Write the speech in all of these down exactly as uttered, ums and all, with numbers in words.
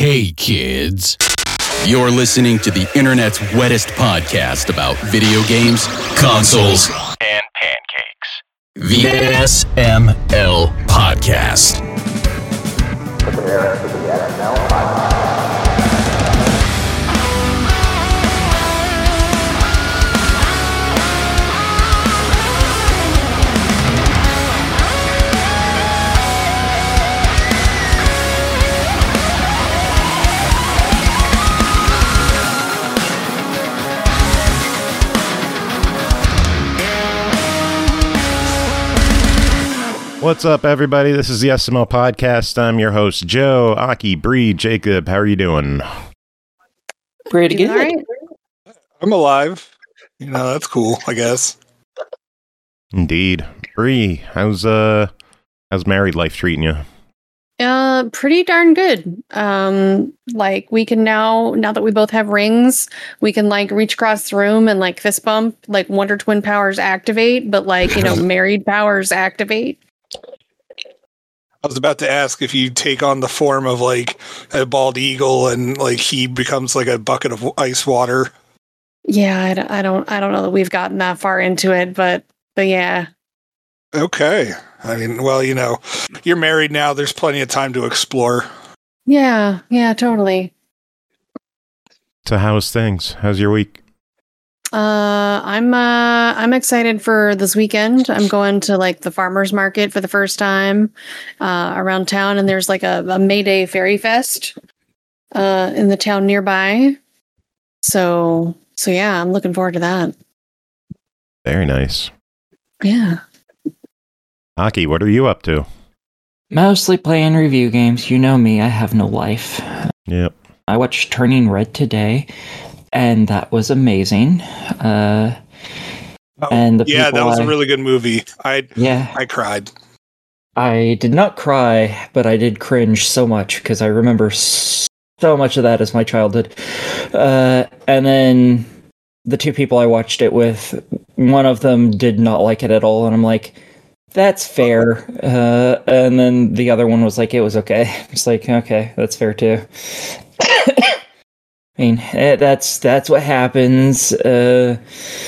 Hey kids, you're listening to the internet's wettest podcast about video games, consoles, and pancakes. The S M L Podcast. Prepare for the S M L Podcast. What's up, everybody? This is the S M L Podcast. I'm your host, Joe, Aki, Bree, Jacob. How are you doing? Pretty good. Right. I'm alive. You know, that's cool, I guess. Indeed. Bree, how's uh how's married life treating you? Uh, pretty darn good. Um, like we can now, now that we both have rings, we can like reach across the room and like fist bump, like Wonder Twin powers activate, but like, you know, married powers activate. I was about to ask if you take on the form of like a bald eagle and like he becomes like a bucket of ice water. Yeah, I don't, I don't, I don't know that we've gotten that far into it, but, but yeah. Okay. I mean, well, you know, you're married now. There's plenty of time to explore. Yeah, yeah, totally. So how's things? How's your week? Uh, I'm uh, I'm excited for this weekend. I'm going to like the farmers market for the first time uh, around town, and there's like a, a May Day Fairy Fest uh, in the town nearby. So, so yeah, I'm looking forward to that. Very nice. Yeah. Aki, what are you up to? Mostly playing review games. You know me, I have no life. Yep. I watched Turning Red today, and that was amazing. Uh, oh, and the yeah, that was I, a really good movie. I yeah, I cried. I did not cry, but I did cringe so much because I remember so much of that as my childhood. Uh, and then the two people I watched it with, one of them did not like it at all, and I'm like, that's fair. Uh, and then the other one was like, it was okay. It's like, okay, that's fair too. I mean, that's that's what happens uh,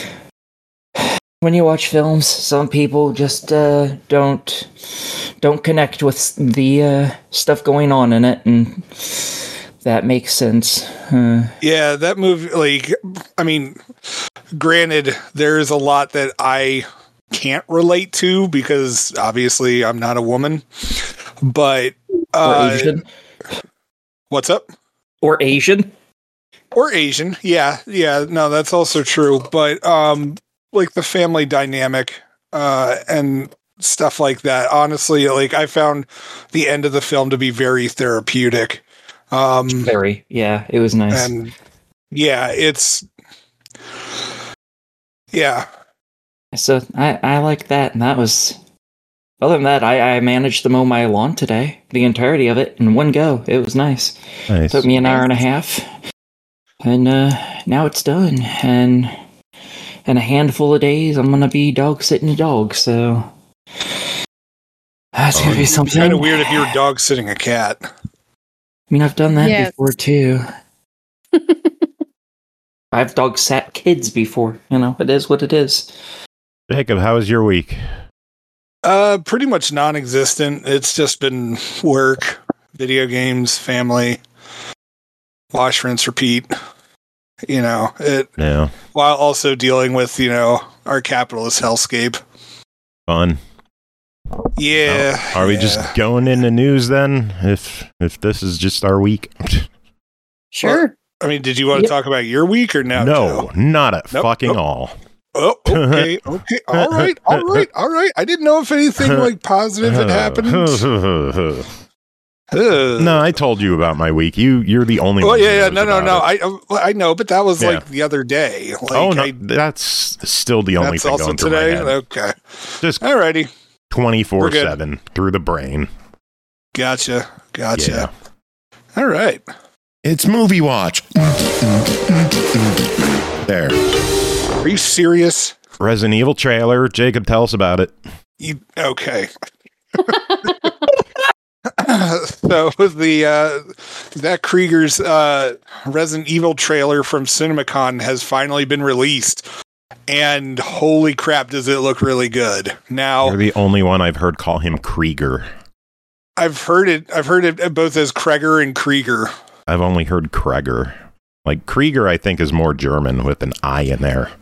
when you watch films. Some people just uh, don't don't connect with the uh, stuff going on in it, and that makes sense. Uh, yeah, that movie. Like, I mean, granted, there's a lot that I can't relate to because obviously I'm not a woman, but uh, or Asian. What's up? Or Asian. Or Asian, yeah, yeah, no, that's also true. But um, like the family dynamic uh, and stuff like that. Honestly, like I found the end of the film to be very therapeutic. Um, very, yeah, it was nice. And yeah, it's yeah. So I I like that, and that was. Other than that, I, I managed to mow my lawn today, the entirety of it, in one go. It was nice. Nice. Took me an hour and a half, and uh, now it's done. And in a handful of days, I'm gonna be dog sitting a dog. So that's gonna be something. Kind of weird if you were dog sitting a cat. I mean, I've done that yes. before too. I've dog sat kids before. You know, it is what it is. Jacob, how was your week? Uh, pretty much non-existent. It's just been work, video games, family, wash, rinse, repeat. You know, it. Yeah. While also dealing with, you know, our capitalist hellscape. Fun. Yeah. Oh, are we yeah. just going into news then? If if this is just our week. Sure. Well, I mean, did you want to yep. talk about your week or now? No, Joe? not at Nope, fucking nope. all. Oh, okay, okay, all right, all right, all right. I didn't know if anything like positive had happened. Uh, No, I told you about my week. You, you're the only well, one. yeah, yeah, who no, knows no, no. about I, I know, but that was Yeah. like the other day. Like, oh no, I, that's still the only that's thing also going through today. my head. Okay, Just alrighty, twenty-four seven through the brain. Gotcha, gotcha. Yeah. All right, it's movie watch. There. Are you serious? Resident Evil trailer. Jacob, tell us about it. You okay? So the uh, that Krieger's uh, Resident Evil trailer from CinemaCon has finally been released, and holy crap, does it look really good! Now You're the only one I've heard call him Krieger. I've heard it. I've heard it both as Kreger and Krieger. I've only heard Kreger. Like Krieger, I think is more German with an I in there.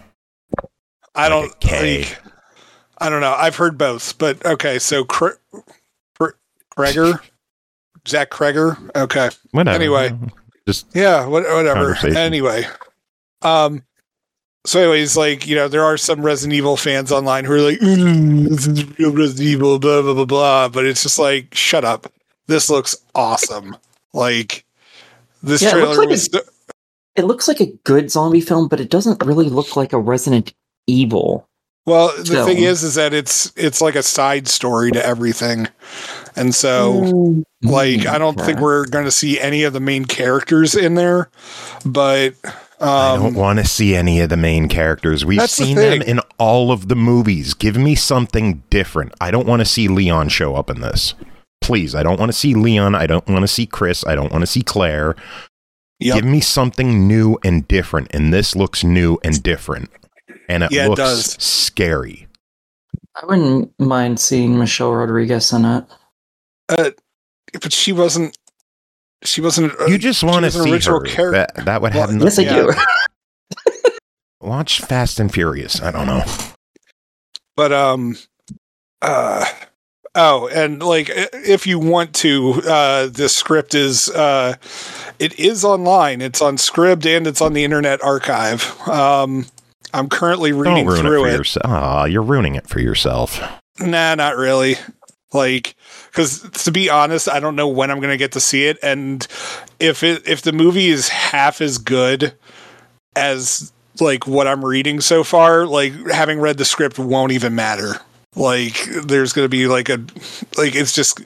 I Like don't. a K. Like, I don't know. I've heard both, but okay. So Kre- Kre- Kreger, Zach Kreger. Okay. Whatever. Anyway. Just Yeah. What, whatever. Conversation. Anyway. Um. So, anyways, like, you know, there are some Resident Evil fans online who are like, mm, "This is real Resident Evil," blah blah blah blah. But it's just like, shut up. This looks awesome. Like, this Yeah, it looks trailer like was. a- It looks like a good zombie film, but it doesn't really look like a Resident Evil. Well, the film. thing is, is that it's it's like a side story to everything, and so. Mm. Like, I don't Okay. think we're going to see any of the main characters in there, but I don't um, want to see any of the main characters. We've That's the seen them thing. in all of the movies. Give me something different. I don't want to see Leon show up in this. Please, I don't want to see Leon. I don't want to see Chris. I don't want to see Claire. Yep. Give me something new and different. And this looks new and different. And it Yeah, it looks does. scary. I wouldn't mind seeing Michelle Rodriguez in it. uh, but she wasn't. She wasn't. uh, You just she want to was an see original her. character. That, that would Well, have no- Yes, I Yeah. do. Watch Fast and Furious. I don't know. But um, uh, oh, and like, i- if you want to, uh, the script is uh, it is online. It's on Scribd and it's on the Internet Archive. Um, I'm currently Don't reading ruin it through for it. yourself. Aw, you're ruining it for yourself. Nah, not really. Like, because to be honest, I don't know when I'm going to get to see it, and if it if the movie is half as good as like what I'm reading so far, like having read the script won't even matter. Like, there's going to be like a like it's just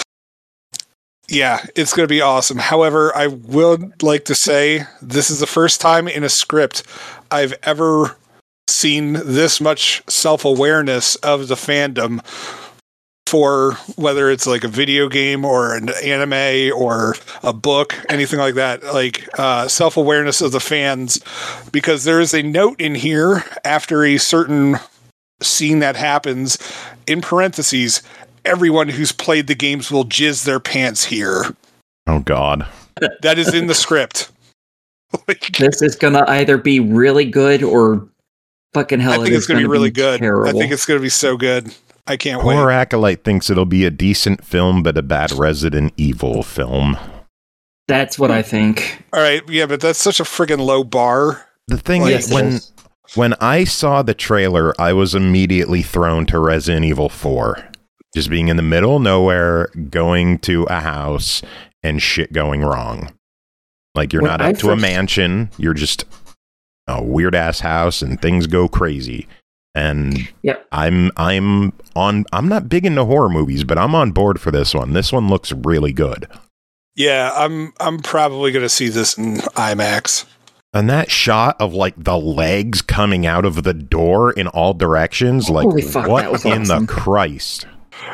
yeah, it's going to be awesome. However, I would like to say this is the first time in a script I've ever seen this much self-awareness of the fandom for whether it's like a video game or an anime or a book, anything like that, like uh, self-awareness of the fans, because there is a note in here after a certain scene that happens, in parentheses, everyone who's played the games will jizz their pants here. Oh, God. That is in the script. Like, This is gonna either be really good or fucking hell. I think it it's is going to be gonna really good. Terrible. I think it's going to be so good. I can't Poor wait. Acolyte thinks it'll be a decent film, but a bad Resident Evil film. That's what I think. All right, yeah, but that's such a friggin' low bar. The thing Like, is, when when I saw the trailer, I was immediately thrown to Resident Evil four. Just being in the middle of nowhere, going to a house, and shit going wrong. Like, you're When not I up to a first- mansion, you're just a weird-ass house, and things go crazy. And Yeah. I'm I'm on I'm not big into horror movies, but I'm on board for this one. This one looks really good. Yeah, I'm I'm probably going to see this in IMAX. And that shot of like the legs coming out of the door in all directions, like Holy fuck, what that was in awesome. the Christ?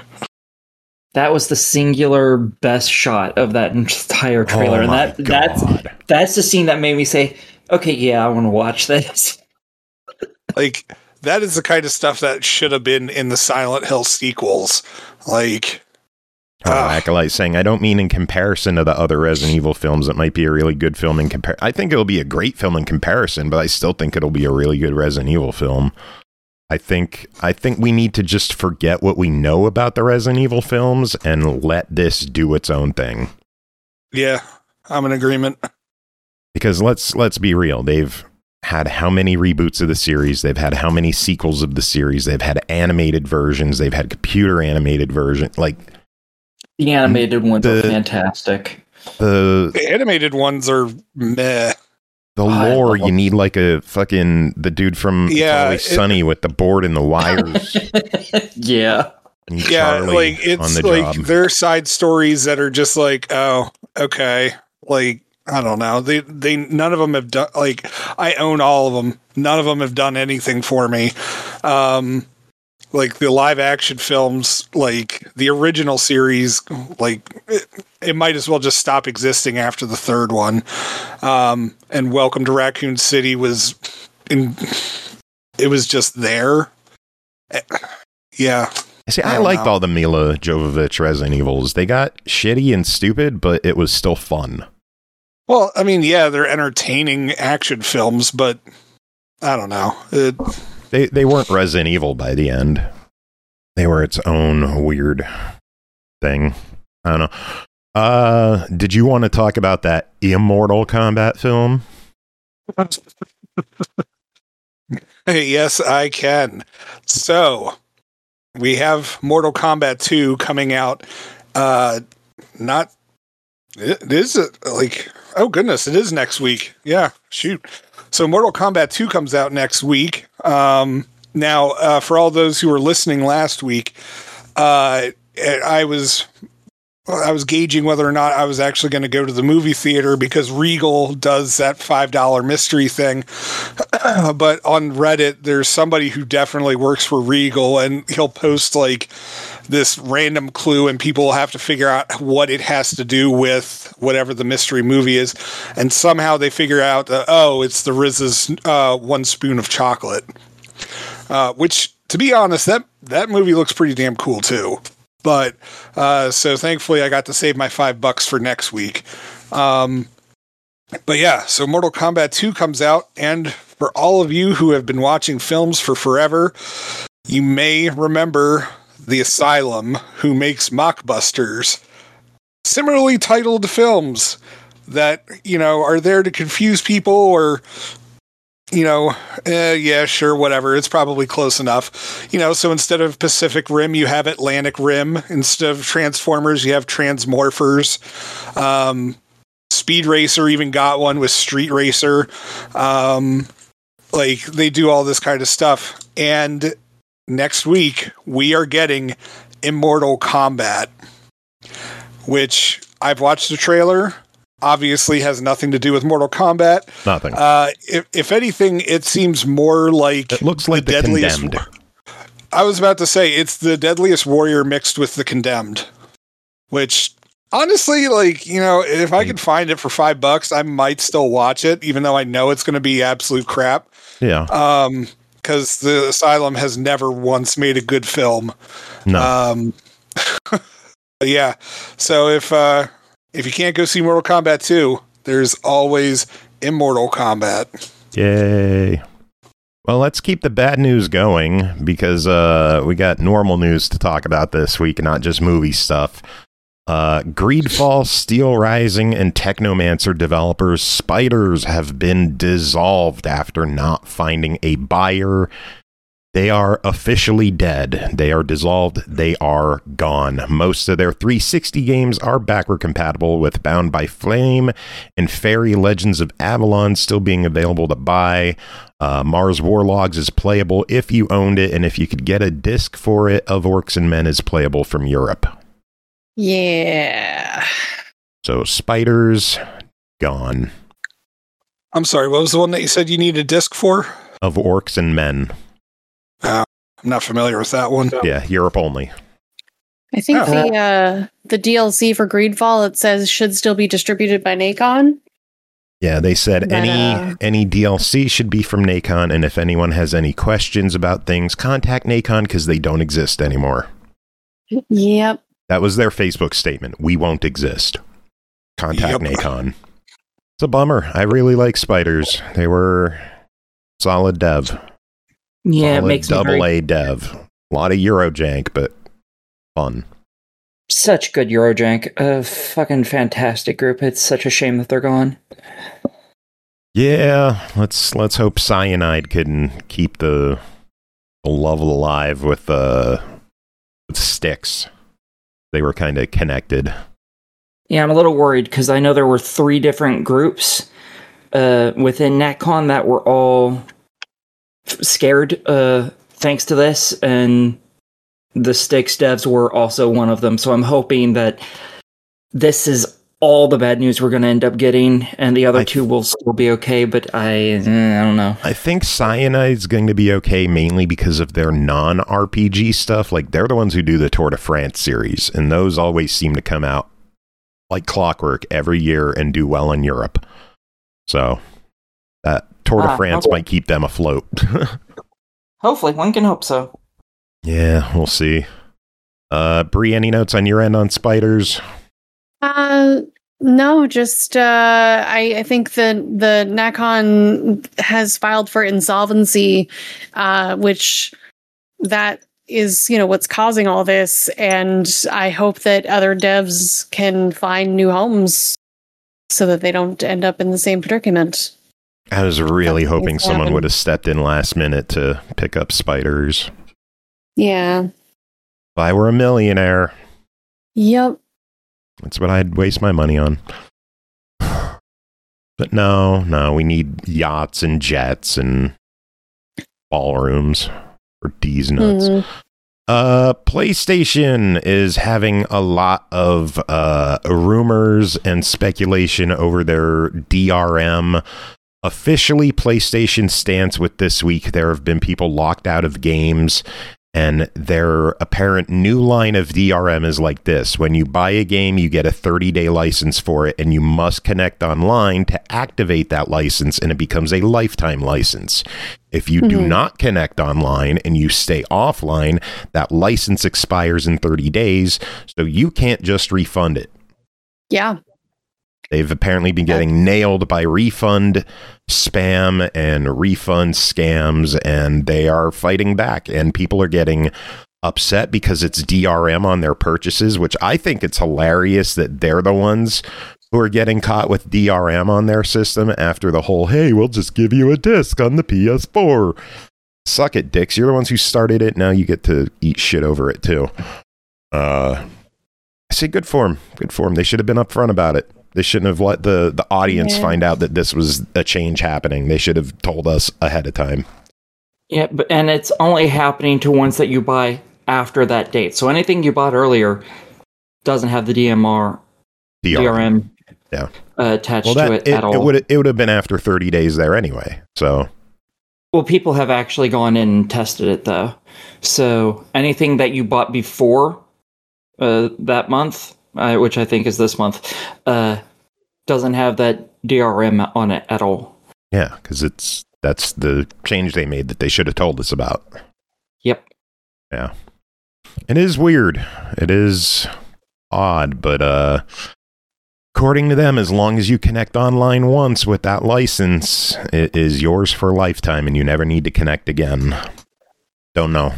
That was the singular best shot of that entire trailer, Oh and my that that's God. that's the scene that made me say, "Okay, yeah, I want to watch this." Like, that is the kind of stuff that should have been in the Silent Hill sequels. Like, Oh, Ah. Acolyte saying, I don't mean in comparison to the other Resident Evil films. It might be a really good film in compar. I think it'll be a great film in comparison, but I still think it'll be a really good Resident Evil film. I think I think we need to just forget what we know about the Resident Evil films and let this do its own thing. yeah, I'm in agreement. Because let's let's be real, they've had how many reboots of the series? They've had how many sequels of the series? They've had animated versions. They've had computer animated version. Like The animated ones The- are fantastic. the The animated ones are meh. the I lore, love you them. need like a fucking the dude from It's Yeah, Always it- Sunny with the board and the wires. Yeah. and Yeah, Charlie like, on it's the like job. there are side stories that are just like, oh, okay. Like, I don't know. They, they, none of them have done, like, I own all of them. None of them have done anything for me. Um, like the live action films, like the original series, like it, it might as well just stop existing after the third one. Um, and Welcome to Raccoon City was in, it was just there. Yeah. See, I, I liked know. all the Mila Jovovich Resident Evils. They got shitty and stupid, but it was still fun. Well, I mean, yeah, they're entertaining action films, but I don't know. It, They they weren't Resident Evil by the end. They were its own weird thing. I don't know. Uh, did you want to talk about that Immortal Kombat film? Yes, I can. So, we have Mortal Kombat two coming out. Uh, not, it is a, like, oh goodness, it is next week. Yeah, shoot. So, Mortal Kombat two comes out next week. Um, now, uh, for all those who were listening last week, uh, I was I was gauging whether or not I was actually going to go to the movie theater because Regal does that five dollar mystery thing. But on Reddit, there's somebody who definitely works for Regal, and he'll post like this random clue, and people will have to figure out what it has to do with whatever the mystery movie is. And somehow they figure out, that, oh, it's the R Z A's uh, One Spoon of Chocolate. Uh, which, to be honest, that, that movie looks pretty damn cool, too. But, uh, so thankfully I got to save my five bucks for next week. Um, but yeah, so Mortal Kombat two comes out, and for all of you who have been watching films for forever, you may remember The Asylum, who makes mockbusters, similarly titled films that, you know, are there to confuse people or, you know, eh, yeah, sure, whatever. It's probably close enough. You know, so instead of Pacific Rim, you have Atlantic Rim. Instead of Transformers, you have Transmorphers. Um, Speed Racer even got one with Street Racer. Um, like, they do all this kind of stuff. And next week, we are getting Immortal Kombat, which I've watched the trailer. Obviously has nothing to do with Mortal Kombat. Nothing. Uh, if, if anything, it seems more like It looks like the, Deadliest. Condemned. I was about to say it's the Deadliest Warrior mixed with the Condemned, which honestly, like, you know, if I could find it for five bucks, I might still watch it, even though I know it's going to be absolute crap. Yeah. Um, because the Asylum has never once made a good film. No. Um, yeah. So if, uh, if you can't go see Mortal Kombat two, there's always Immortal Kombat. Yay. Well, let's keep the bad news going because uh, we got normal news to talk about this week, not just movie stuff. Uh, Greedfall, Steel Rising, and Technomancer developers Spiders have been dissolved after not finding a buyer. They are officially dead. They are dissolved. They are gone. Most of their three sixty games are backward compatible with Bound by Flame and Fairy Legends of Avalon still being available to buy. Uh, Mars Warlogs is playable if you owned it, and if you could get a disc for it, Of Orcs and Men is playable from Europe. Yeah. So Spiders, gone. I'm sorry, what was the one that you said you need a disc for? Of Orcs and Men. Uh, I'm not familiar with that one. Yeah, Europe only. I think Oh. the uh, the D L C for Greedfall, it says, should still be distributed by Nacon. Yeah, they said But, any uh, any D L C should be from Nacon, and if anyone has any questions about things, contact Nacon because they don't exist anymore. Yep. That was their Facebook statement. We won't exist. Contact Yep. Nacon. It's a bummer. I really like Spiders. They were solid dev. Yeah, it solid makes me double very, A dev. A lot of Eurojank, but fun. such good Eurojank. A fucking fantastic group. It's such a shame that they're gone. Yeah, let's let's hope Cyanide can keep the, the love alive with uh with Styx. They were kind of connected. Yeah, I'm a little worried because I know there were three different groups uh, within NatCon that were all f- scared uh, thanks to this, and the Styx devs were also one of them. So I'm hoping that this is all the bad news we're going to end up getting, and the other I two will still be okay, but I, eh, I don't know. I think Cyanide's going to be okay mainly because of their non-R P G stuff. Like, they're the ones who do the Tour de France series, and those always seem to come out like clockwork every year and do well in Europe. So, that Tour de Ah, France okay. might keep them afloat. Hopefully, one can hope so. Yeah, we'll see. Uh, Bree, any notes on your end on spiders? Uh, no, just uh, I, I think the the Nacon has filed for insolvency, uh, which that is, you know, what's causing all this, and I hope that other devs can find new homes so that they don't end up in the same predicament. I was really That's hoping what's someone happened. would have stepped in last minute to pick up spiders. Yeah. If I were a millionaire, Yep. that's what I'd waste my money on. But no, no, we need yachts and jets and ballrooms for D's nuts. Mhm. Uh, PlayStation is having a lot of uh, rumors and speculation over their D R M. Officially, PlayStation stance with this week, there have been people locked out of games, and their apparent new line of D R M is like this. When you buy a game, you get a thirty-day license for it, and you must connect online to activate that license, and it becomes a lifetime license. If you do Mhm. not connect online and you stay offline, that license expires in thirty days, so you can't just refund it. Yeah. They've apparently been getting nailed by refund spam and refund scams, and they are fighting back, and people are getting upset because it's D R M on their purchases, which I think it's hilarious that they're the ones who are getting caught with D R M on their system after the whole, hey, we'll just give you a disc on the P S four. Suck it, dicks. You're the ones who started it. Now you get to eat shit over it, too. Uh, I say good for them. Good for them. They should have been upfront about it. They shouldn't have let the, the audience Yeah. find out that this was a change happening. They should have told us ahead of time. Yeah, but and it's only happening to ones that you buy after that date. So anything you bought earlier doesn't have the D M R, D D R M Yeah. uh, attached Well, to that it, it, at all. it would it would have been after thirty days there anyway. So Well, people have actually gone in and tested it, though. So anything that you bought before uh, that month, uh, which I think is this month, uh, doesn't have that D R M on it at all. yeah, because it's that's the change they made that they should have told us about. Yep. Yeah, it is weird. It is odd, but uh, according to them, as long as you connect online once with that license, it is yours for a lifetime, and you never need to connect again. Don't know.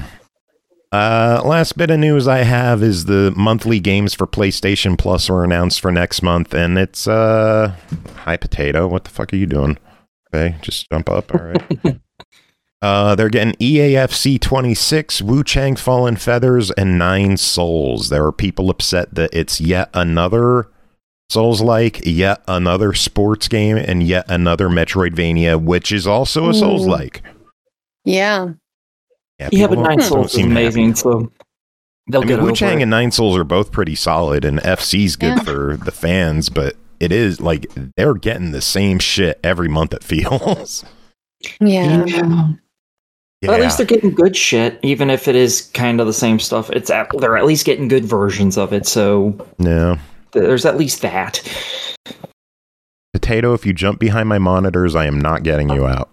Uh, last bit of news I have is the monthly games for PlayStation Plus were announced for next month, and it's, uh, hi Potato, what the fuck are you doing? Okay, just jump up, alright. uh, they're getting E A F C twenty-six, Wu Chang Fallen Feathers, and Nine Souls. There are people upset that it's yet another Souls-like, yet another sports game, and yet another Metroidvania, which is also a Ooh. Souls-like. Yeah. Yeah, people but don't- Nine don't Souls is seem happy. amazing, so they'll I get mean, over Wu Chang it. and Nine Souls are both pretty solid, and F C's good Yeah. for the fans, but it is like they're getting the same shit every month, it feels. Yeah. Yeah. Yeah. But at least they're getting good shit, even if it is kind of the same stuff. It's at, they're at least getting good versions of it, so yeah. there's at least that. Potato, if you jump behind my monitors, I am not getting you out.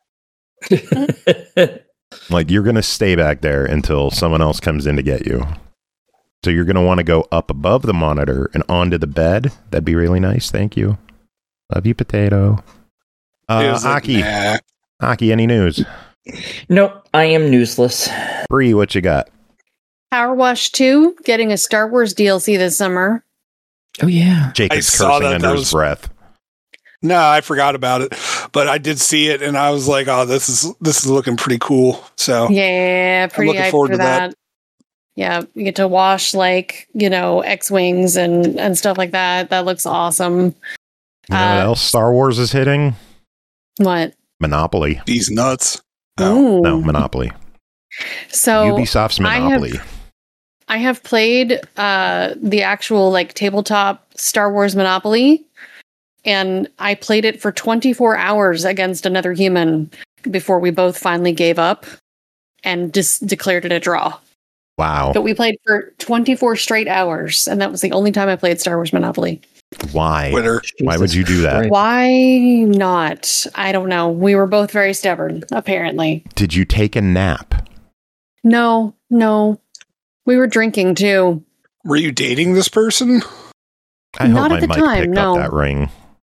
Like, you're going to stay back there until someone else comes in to get you. So you're going to want to go up above the monitor and onto the bed. That'd be really nice. Thank you. Love you, Potato. Uh, It was like, Aki, nah. Aki, any news? Nope, I am newsless. Bree, what you got? Power Wash two getting a Star Wars D L C this summer. Oh yeah. Jake I is saw cursing that. under That his was- breath. No, I forgot about it, but I did see it, and I was like, "Oh, this is this is looking pretty cool." So Yeah, pretty looking hyped forward for to that. that. Yeah, you get to wash like, you know, X-Wings and, and stuff like that. That looks awesome. You know what Uh, else Star Wars is hitting? What? Monopoly. these nuts. Oh. Ooh. No, Monopoly. So Ubisoft's I have- Monopoly. I have played uh, the actual like tabletop Star Wars Monopoly, and I played it for twenty-four hours against another human before we both finally gave up and just declared it a draw. Wow. But we played for twenty-four straight hours, and that was the only time I played Star Wars Monopoly. Why? Twitter. Why would you do that? Christ. Why not? I don't know. We were both very stubborn, apparently. Did you take a nap? No, no. We were drinking too. Were you dating this person? I Not hope at my the mic time, picked no. up that ring.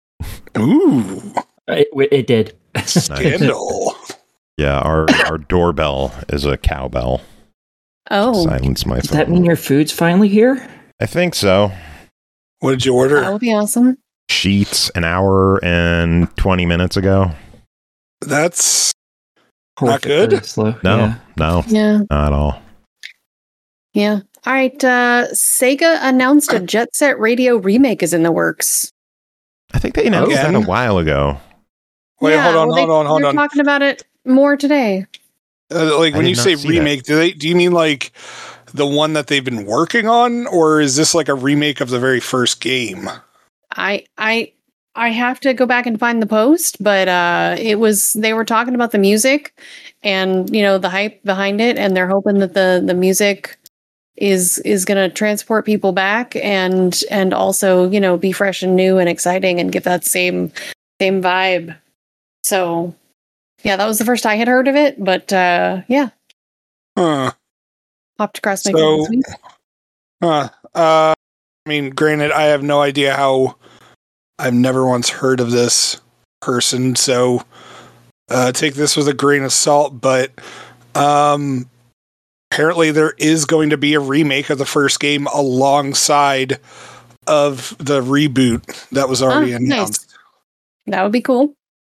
Ooh, It, it did. scandal. Yeah, our our doorbell is a cowbell. Oh, Silence my Does phone. that mean your food's finally here? I think so. What did you order? that would be awesome. Sheets an hour and twenty minutes ago. That's Horrific, good? very Slow. No, Yeah. no, Yeah, not at all. yeah. All right. Uh, Sega announced a Jet Set Radio remake is in the works. I think they announced Again? that a while ago. Wait, Yeah, hold on, well, they- hold on, hold they're on. talking about it more today. Uh, like I when did you not say see remake, do they do you mean like the one that they've been working on, or is this like a remake of the very first game? I I I have to go back and find the post, but uh, it was they were talking about the music and you know the hype behind it, and they're hoping that the the music is is going to transport people back and and also you know be fresh and new and exciting and give that same same vibe. So yeah, that was the first I had heard of it, but uh, yeah, Huh. popped across my So- phone this week. Huh. Uh, I mean, granted, I have no idea how. I've never once heard of this person, so uh, take this with a grain of salt. But um, apparently, there is going to be a remake of the first game alongside of the reboot that was already Ah, nice. announced. That would be cool.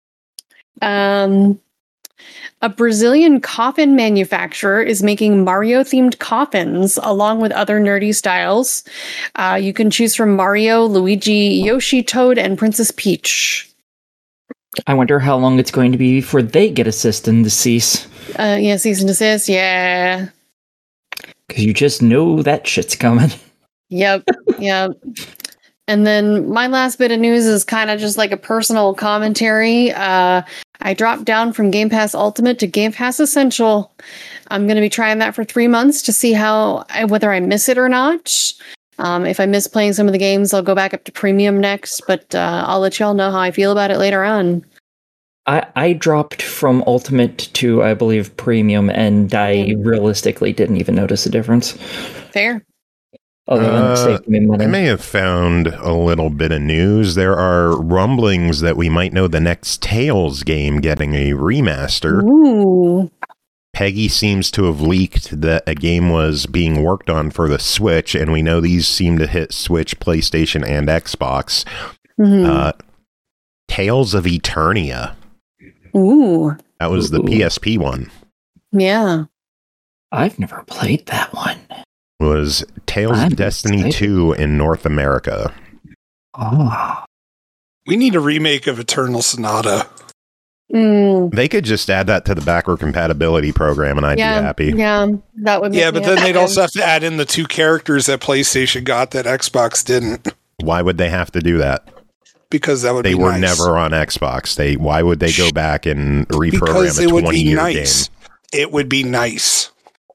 Um, a Brazilian coffin manufacturer is making Mario-themed coffins along with other nerdy styles. Uh, you can choose from Mario, Luigi, Yoshi, Toad, and Princess Peach. I wonder how long it's going to be before they get a cease and desist. Uh, yeah, cease and desist. Yeah. Because you just know that shit's coming. Yep. Yep. And then my last bit of news is kind of just like a personal commentary. Uh, I dropped down from Game Pass Ultimate to Game Pass Essential. I'm going to be trying that for three months to see how whether I miss it or not. Um, if I miss playing some of the games, I'll go back up to Premium next. But uh, I'll let y'all know how I feel about it later on. I, I dropped from Ultimate to, I believe, Premium, and I realistically didn't even notice a difference. Fair. Other than Uh, saving me money. I may have found a little bit of news. There are rumblings that we might know the next Tales game getting a remaster. Ooh. Peggy seems to have leaked that a game was being worked on for the Switch, and we know these seem to hit Switch, PlayStation, and Xbox. Mhm. Uh, Tales of Eternia. Ooh. That was the Ooh. P S P one. Yeah. I've never played that one. Was Tales I'm of Destiny excited. two in North America. Oh. We need a remake of Eternal Sonata. Mm, They could just add that to the backward compatibility program, and I'd yeah. be happy. Yeah. That would. Yeah, make but me then happy. they'd also have to add in the two characters that PlayStation got that Xbox didn't, Why would they have to do that? because that would They be were nice. never on Xbox. They why would they go back and reprogram because a it would twenty be year nice. game? It would be nice.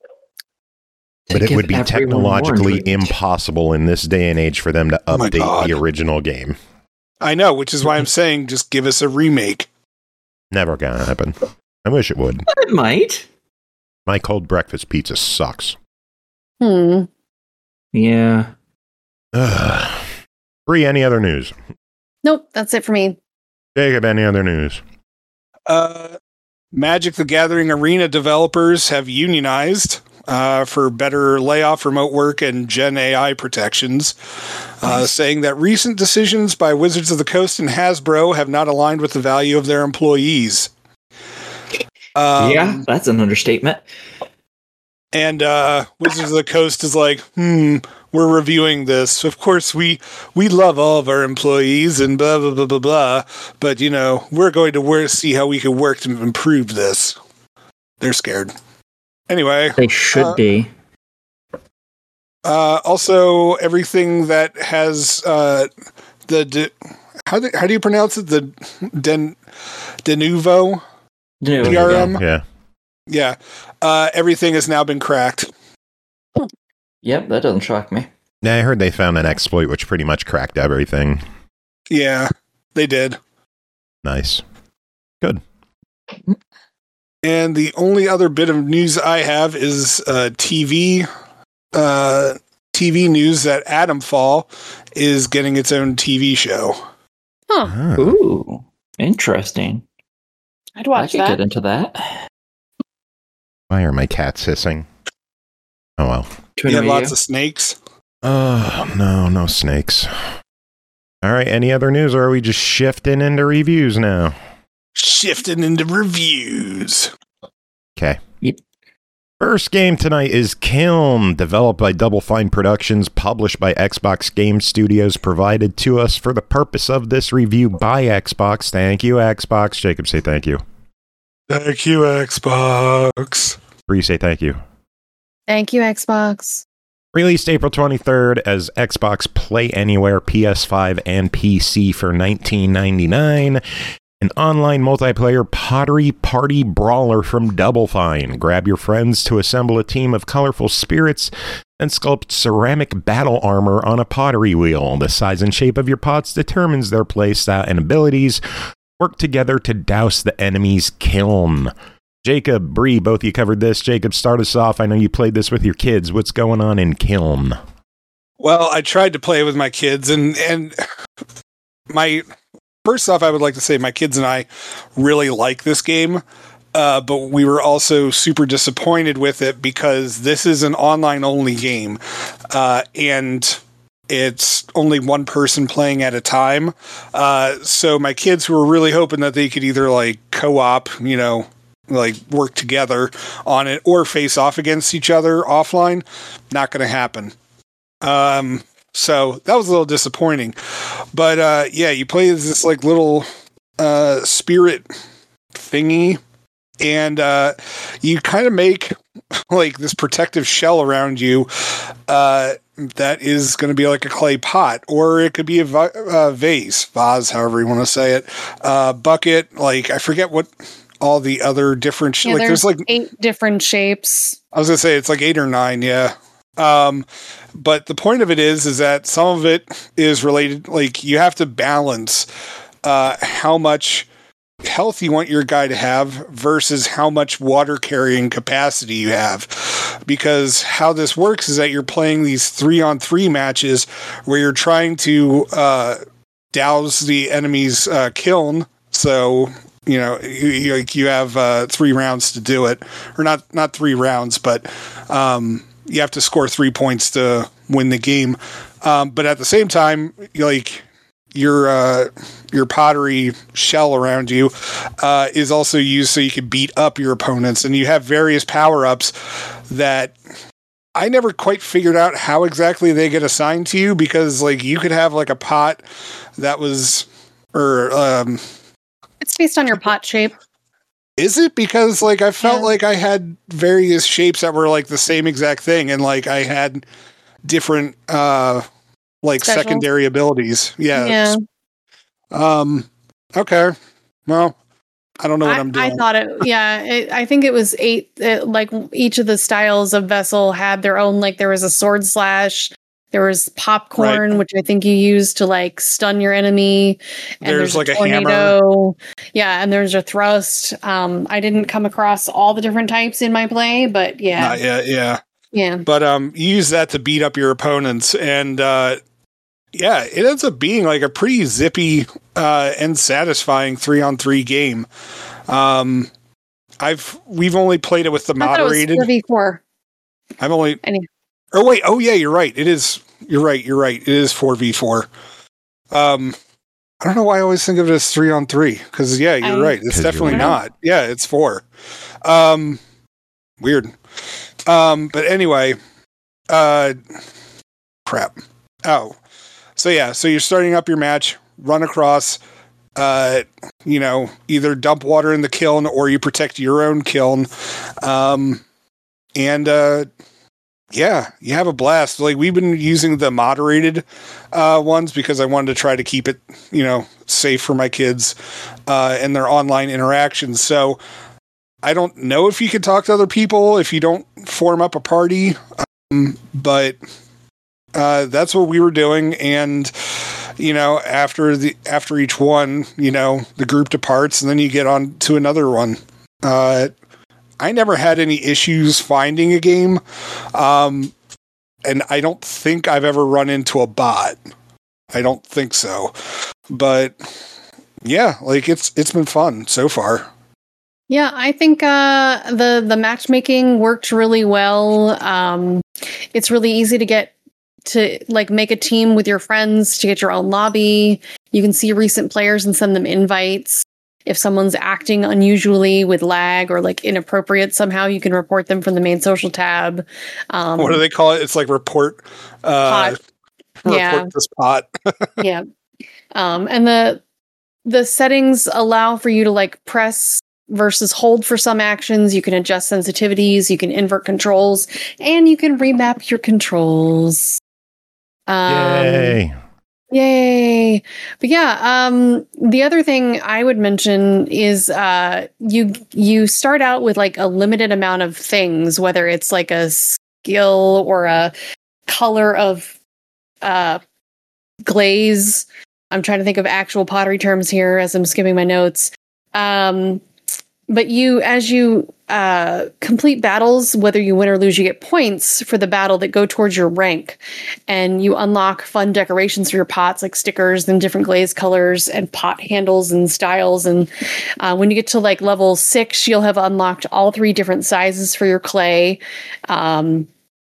But To it would give be everyone more technologically intrigued. impossible in this day and age for them to Oh my update God. the original game. I know, which is why I'm saying just give us a remake. Never gonna happen. I wish it would. It might. My cold breakfast pizza sucks. Hmm. Yeah. Ugh. Bree, any other news? Nope. That's it for me. Jacob, any other news? Uh, Magic the Gathering Arena developers have unionized uh, for better layoff, remote work, and Gen A I protections, uh, saying that recent decisions by Wizards of the Coast and Hasbro have not aligned with the value of their employees. Um, yeah, that's an understatement. And uh, Wizards of the Coast is like, hmm, we're reviewing this. Of course, we we love all of our employees and blah, blah, blah, blah, blah. But, you know, we're going to work, see how we can work to improve this. They're scared. Anyway, They should uh, be. Uh, also, everything that has uh, the de, how do how do you pronounce it? The Den Denuvo No, P R M. Yeah. Yeah, uh, everything has now been cracked. Yep, that doesn't shock me. Yeah, I heard they found an exploit which pretty much cracked everything. Yeah, they did. Nice. Good. And the only other bit of news I have is uh, T V uh, T V news that Adamfall is getting its own T V show. Huh. Ah. Ooh, interesting. I'd watch I could that. get into that. Why are my cats hissing? Oh well. Between You have me lots and of snakes. Oh, no, no snakes. All right, any other news, or are we just shifting into reviews now? Shifting into reviews. Okay. Yep. First game tonight is Kiln, developed by Double Fine Productions, published by Xbox Game Studios, provided to us for the purpose of this review by Xbox. Thank you, Xbox. Jacob, say thank you. Thank you, Xbox. Bree, say thank you. Thank you, Xbox. Released April twenty-third as Xbox Play Anywhere, P S five, and P C for nineteen ninety-nine. An online multiplayer pottery party brawler from Double Fine. Grab your friends to assemble a team of colorful spirits and sculpt ceramic battle armor on a pottery wheel. The size and shape of your pots determines their playstyle and abilities. Work together to douse the enemy's kiln. Jacob, Bree, both of you covered this. Jacob, start us off. I know you played this with your kids. What's going on in Kiln? Well, I tried to play with my kids, and and my first off, I would like to say my kids and I really like this game, uh, but we were also super disappointed with it because this is an online-only game, uh, and it's only one person playing at a time. Uh, so my kids were really hoping that they could either like co-op, you know, like work together on it or face off against each other offline. Not going to happen. Um, so that was a little disappointing, but, uh, yeah, you play as this like little, uh, spirit thingy, and, uh, you kind of make like this protective shell around you, uh, that is going to be like a clay pot, or it could be a va- uh, vase, vase, however you want to say it, uh, bucket. Like, I forget what all the other different, sh- Yeah, like there's, there's like eight different shapes. I was gonna say it's like eight or nine, yeah. Um, but the point of it is, is that some of it is related. Like you have to balance uh, how much health you want your guy to have versus how much water carrying capacity you have. Because how this works is that you're playing these three on three matches where you're trying to uh, douse the enemy's uh, kiln. So you know, you, you, you have uh, three rounds to do it, or not, not three rounds, but um, you have to score three points to win the game. Um, but at the same time, like your uh, your pottery shell around you uh, is also used so you can beat up your opponents, and you have various power ups that I never quite figured out how exactly they get assigned to you, because like you could have like a pot that was or um, It's based on your pot shape. is it? Because like I felt Yeah. like I had various shapes that were like the same exact thing, and like I had different uh like Special? secondary abilities. Yeah. Yeah. Um okay. Well, I don't know what I, I'm doing. I thought it, yeah, it, I think it was eight, it, like each of the styles of vessel had their own, like there was a sword slash, there was popcorn, which I think you use to like stun your enemy. And There's, there's, like, a a hammer. tornado. Yeah. And there's a thrust. Um, I didn't come across all the different types in my play, but yeah. Not yet, yeah. Yeah. But um you use that to beat up your opponents, and uh yeah, it ends up being like a pretty zippy uh and satisfying three on three game. Um I've we've only played it with the I thought it was moderated. four v four. I've only Any- Oh wait, oh yeah, you're right. It is you're right, you're right. It is four v four. Um I don't know why I always think of it as three on three, because yeah, you're I- right. It's 'Cause you're definitely right. not. Yeah, it's four. Um weird. Um but anyway, uh crap. Oh. So yeah, so you're starting up your match, run across, uh, you know, either dump water in the kiln or you protect your own kiln. Um, and, uh, yeah, you have a blast. Like we've been using the moderated uh, ones because I wanted to try to keep it, you know, safe for my kids uh, and their online interactions. So I don't know if you can talk to other people if you don't form up a party, um, but uh, that's what we were doing. And you know, after the after each one, you know, the group departs, and then you get on to another one. Uh, I never had any issues finding a game, um, and I don't think I've ever run into a bot. I don't think so, but yeah, like it's it's been fun so far. Yeah, I think uh, the the matchmaking worked really well. Um, it's really easy to get to like make a team with your friends to get your own lobby. You can see recent players and send them invites. If someone's acting unusually with lag or like inappropriate somehow, you can report them from the main social tab. Um, what do they call it? It's like report. Uh, pot. report Yeah. this pot. Yeah. Um, and the the settings allow for you to like press versus hold for some actions. You can adjust sensitivities. You can invert controls, and you can remap your controls. Um, Yay. Yay. But yeah, um, the other thing I would mention is uh, you you start out with like a limited amount of things, whether it's like a skill or a color of uh, glaze. I'm trying to think of actual pottery terms here as I'm skimming my notes. Um, but you, as you uh, complete battles, whether you win or lose, you get points for the battle that go towards your rank. And you unlock fun decorations for your pots, like stickers and different glaze colors and pot handles and styles. And uh, when you get to like level six, you'll have unlocked all three different sizes for your clay. Um,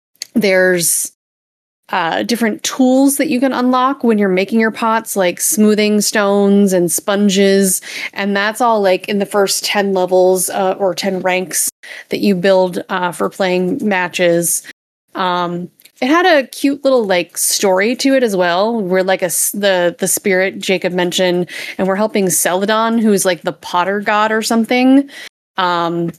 there's Uh, different tools that you can unlock when you're making your pots, like smoothing stones and sponges. And that's all like in the first ten levels uh, or ten ranks that you build uh, for playing matches. Um, it had a cute little like story to it as well. We're like a, the, the spirit Jacob mentioned, and we're helping Celadon, who's like the potter god or something. Um,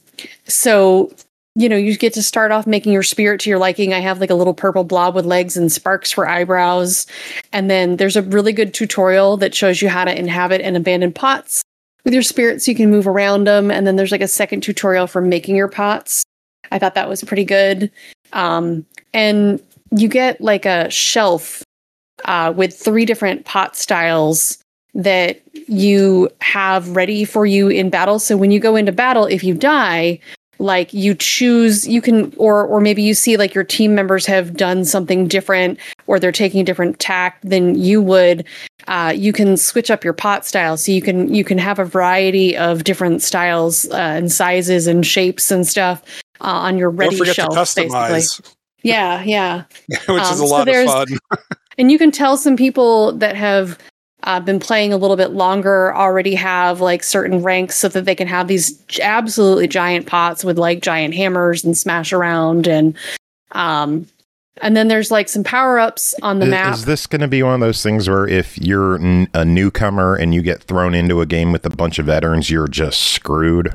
so you know, you get to start off making your spirit to your liking. I have like a little purple blob with legs and sparks for eyebrows. And then there's a really good tutorial that shows you how to inhabit and abandon pots with your spirit so you can move around them. And then there's like a second tutorial for making your pots. I thought that was pretty good. Um, and you get like a shelf uh, with three different pot styles that you have ready for you in battle. So when you go into battle, if you die, like you choose, you can, or or maybe you see like your team members have done something different, or they're taking a different tack than you would. Uh, you can switch up your pot style, so you can you can have a variety of different styles uh, and sizes and shapes and stuff uh, on your ready Don't forget shelf. to customize, basically. Yeah, yeah, which um, is a so lot of fun. And you can tell some people that have Uh, been playing a little bit longer already have like certain ranks so that they can have these absolutely giant pots with like giant hammers and smash around. And um, and then there's like some power ups on the is, map. Is this going to be one of those things where if you're n- a newcomer and you get thrown into a game with a bunch of veterans, you're just screwed?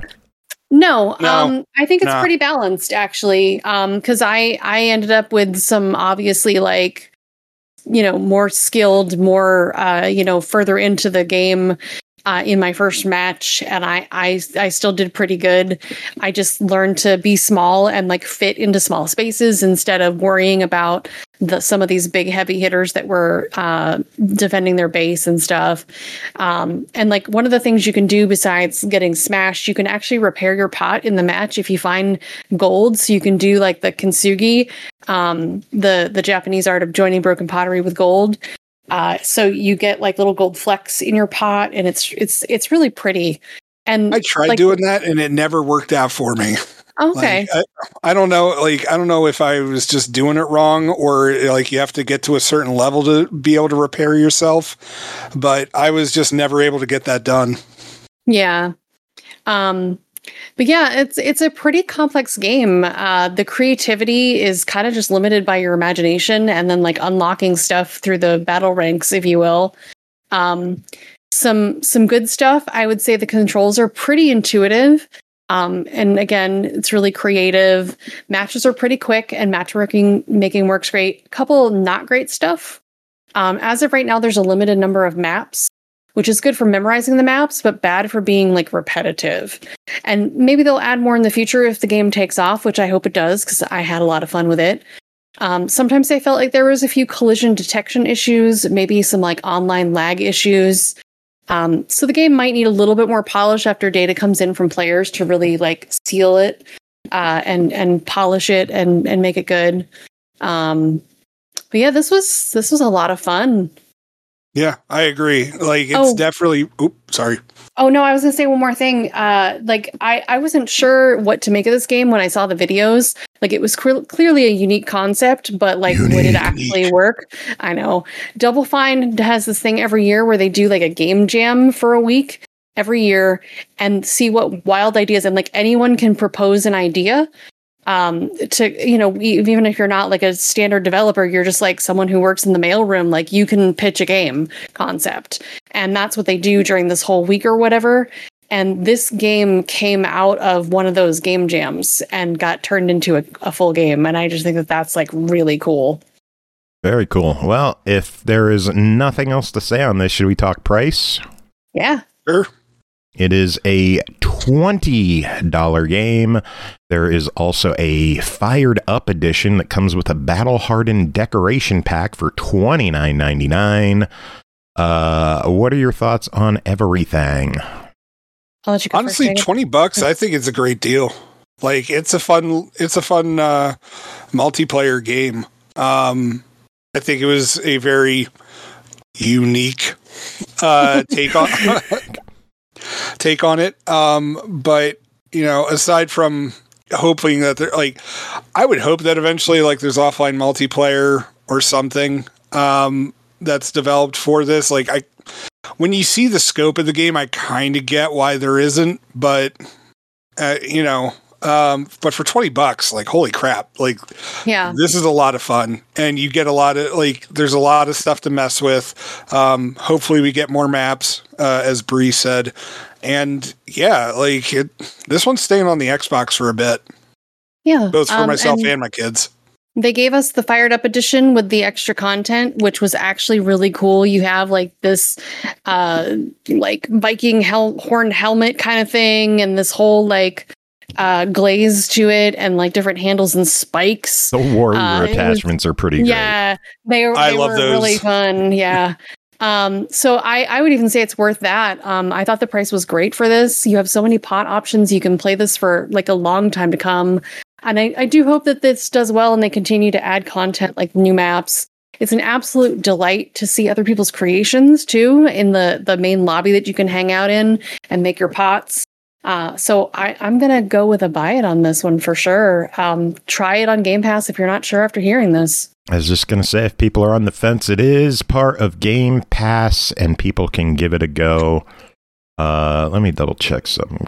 No, No. um, I think it's No. pretty balanced actually. Um, because I I ended up with some obviously like, you know, more skilled, more, uh, you know, further into the game uh, in my first match. And I, I, I still did pretty good. I just learned to be small and like fit into small spaces instead of worrying about the, some of these big heavy hitters that were uh, defending their base and stuff. Um, and like one of the things you can do besides getting smashed, you can actually repair your pot in the match if you find gold. So you can do like the kintsugi, um, the, the Japanese art of joining broken pottery with gold. Uh, so you get like little gold flecks in your pot, and it's it's it's really pretty. And I tried like, doing that, and it never worked out for me. Okay. Like, I, I don't know. Like, I don't know if I was just doing it wrong, or like you have to get to a certain level to be able to repair yourself. But I was just never able to get that done. Yeah. Um, but yeah, it's it's a pretty complex game. Uh, the creativity is kind of just limited by your imagination, and then like unlocking stuff through the battle ranks, if you will. Um, some some good stuff. I would say the controls are pretty intuitive. Um, and again, it's really creative. Matches are pretty quick, and matchmaking making works great. A couple not great stuff. Um, as of right now, there's a limited number of maps, which is good for memorizing the maps, but bad for being like repetitive. And maybe they'll add more in the future if the game takes off, which I hope it does, because I had a lot of fun with it. Um, sometimes I felt like there was a few collision detection issues, maybe some like online lag issues. Um, so the game might need a little bit more polish after data comes in from players to really like seal it uh, and and polish it and and make it good. Um, but yeah, this was this was a lot of fun. Yeah, I agree. Like, it's Oh. definitely. Oops, sorry. Oh no, I was gonna say one more thing. Uh, like I, I wasn't sure what to make of this game when I saw the videos. Like it was cre- clearly a unique concept, but like would it actually work? I know. Double Fine has this thing every year where they do like a game jam for a week every year and see what wild ideas, and like anyone can propose an idea. Um, to, you know, e- even if you're not like a standard developer, you're just like someone who works in the mailroom, like you can pitch a game concept. And that's what they do during this whole week or whatever. And this game came out of one of those game jams and got turned into a, a full game. And I just think that that's like really cool. Very cool. Well, if there is nothing else to say on this, should we talk price? Yeah. Sure. It is a twenty dollars game. There is also a Fired Up edition that comes with a Battle Hardened decoration pack for twenty-nine ninety-nine. Uh, what are your thoughts on everything? I'll let you go Honestly, first, Megan. twenty bucks, I think it's a great deal. Like, it's a fun, it's a fun uh, multiplayer game. Um, I think it was a very unique uh, take on take on it. Um, but you know, aside from hoping that they're like, I would hope that eventually, like, there's offline multiplayer or something um, that's developed for this. Like, I, when you see the scope of the game, I kind of get why there isn't, but uh, you know, um, but for twenty bucks, like, holy crap, like, Yeah. this is a lot of fun, and you get a lot of, like, there's a lot of stuff to mess with. Um, hopefully we get more maps, uh, as Bree said. And yeah, like, it, this one's staying on the Xbox for a bit, Yeah. both for Um, myself and- and my kids. They gave us the Fired Up edition with the extra content, which was actually really cool. You have like this, uh, like Viking hel- horned helmet kind of thing, and this whole like uh, glaze to it, and like different handles and spikes. The warrior Uh, it was- attachments are pretty great. Yeah, they, were- I they love were those. really fun. Yeah. Um, so I, I would even say it's worth that. Um, I thought the price was great for this. You have so many pot options. You can play this for like a long time to come. And I, I do hope that this does well and they continue to add content like new maps. It's an absolute delight to see other people's creations too in the, the main lobby that you can hang out in and make your pots. Uh, so I, I'm going to go with a buy it on this one for sure. Um, try it on Game Pass if you're not sure after hearing this. I was just going to say, if people are on the fence, it is part of Game Pass and people can give it a go. Uh, let me double check something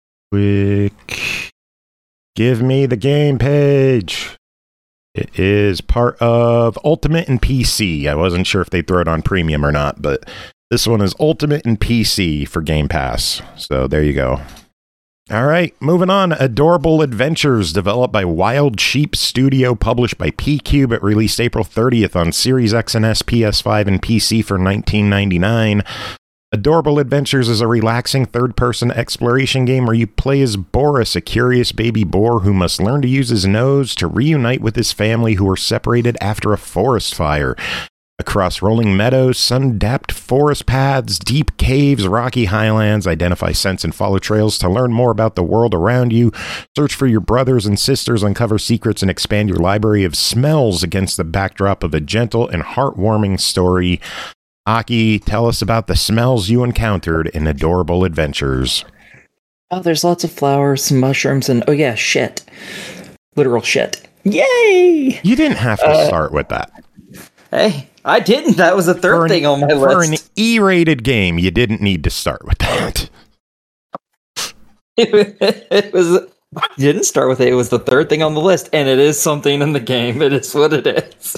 quick. Give me the game page. It is part of Ultimate and P C. I wasn't sure if they throw it on Premium or not, but this one is Ultimate and P C for Game Pass. So there you go. All right, moving on. Adorable Adventures, developed by Wild Sheep Studio, published by P-Cube. It released April thirtieth on Series X and S, P S five, and P C for nineteen ninety-nine. Adorable Adventures is a relaxing third-person exploration game where you play as Boris, a curious baby boar who must learn to use his nose to reunite with his family who were separated after a forest fire. Across rolling meadows, sun-dapped forest paths, deep caves, rocky highlands, identify scents and follow trails to learn more about the world around you. Search for your brothers and sisters, uncover secrets, and expand your library of smells against the backdrop of a gentle and heartwarming story. Aki, tell us about the smells you encountered in Adorable Adventures. Oh, there's lots of flowers, some mushrooms, and oh yeah, shit. Literal shit. Yay! You didn't have to Uh, start with that. Hey, I didn't. That was the third For an- thing on my For an list. E-rated game, you didn't need to start with that. It was. You didn't start with it. It was the third thing on the list, and it is something in the game. It is what it is.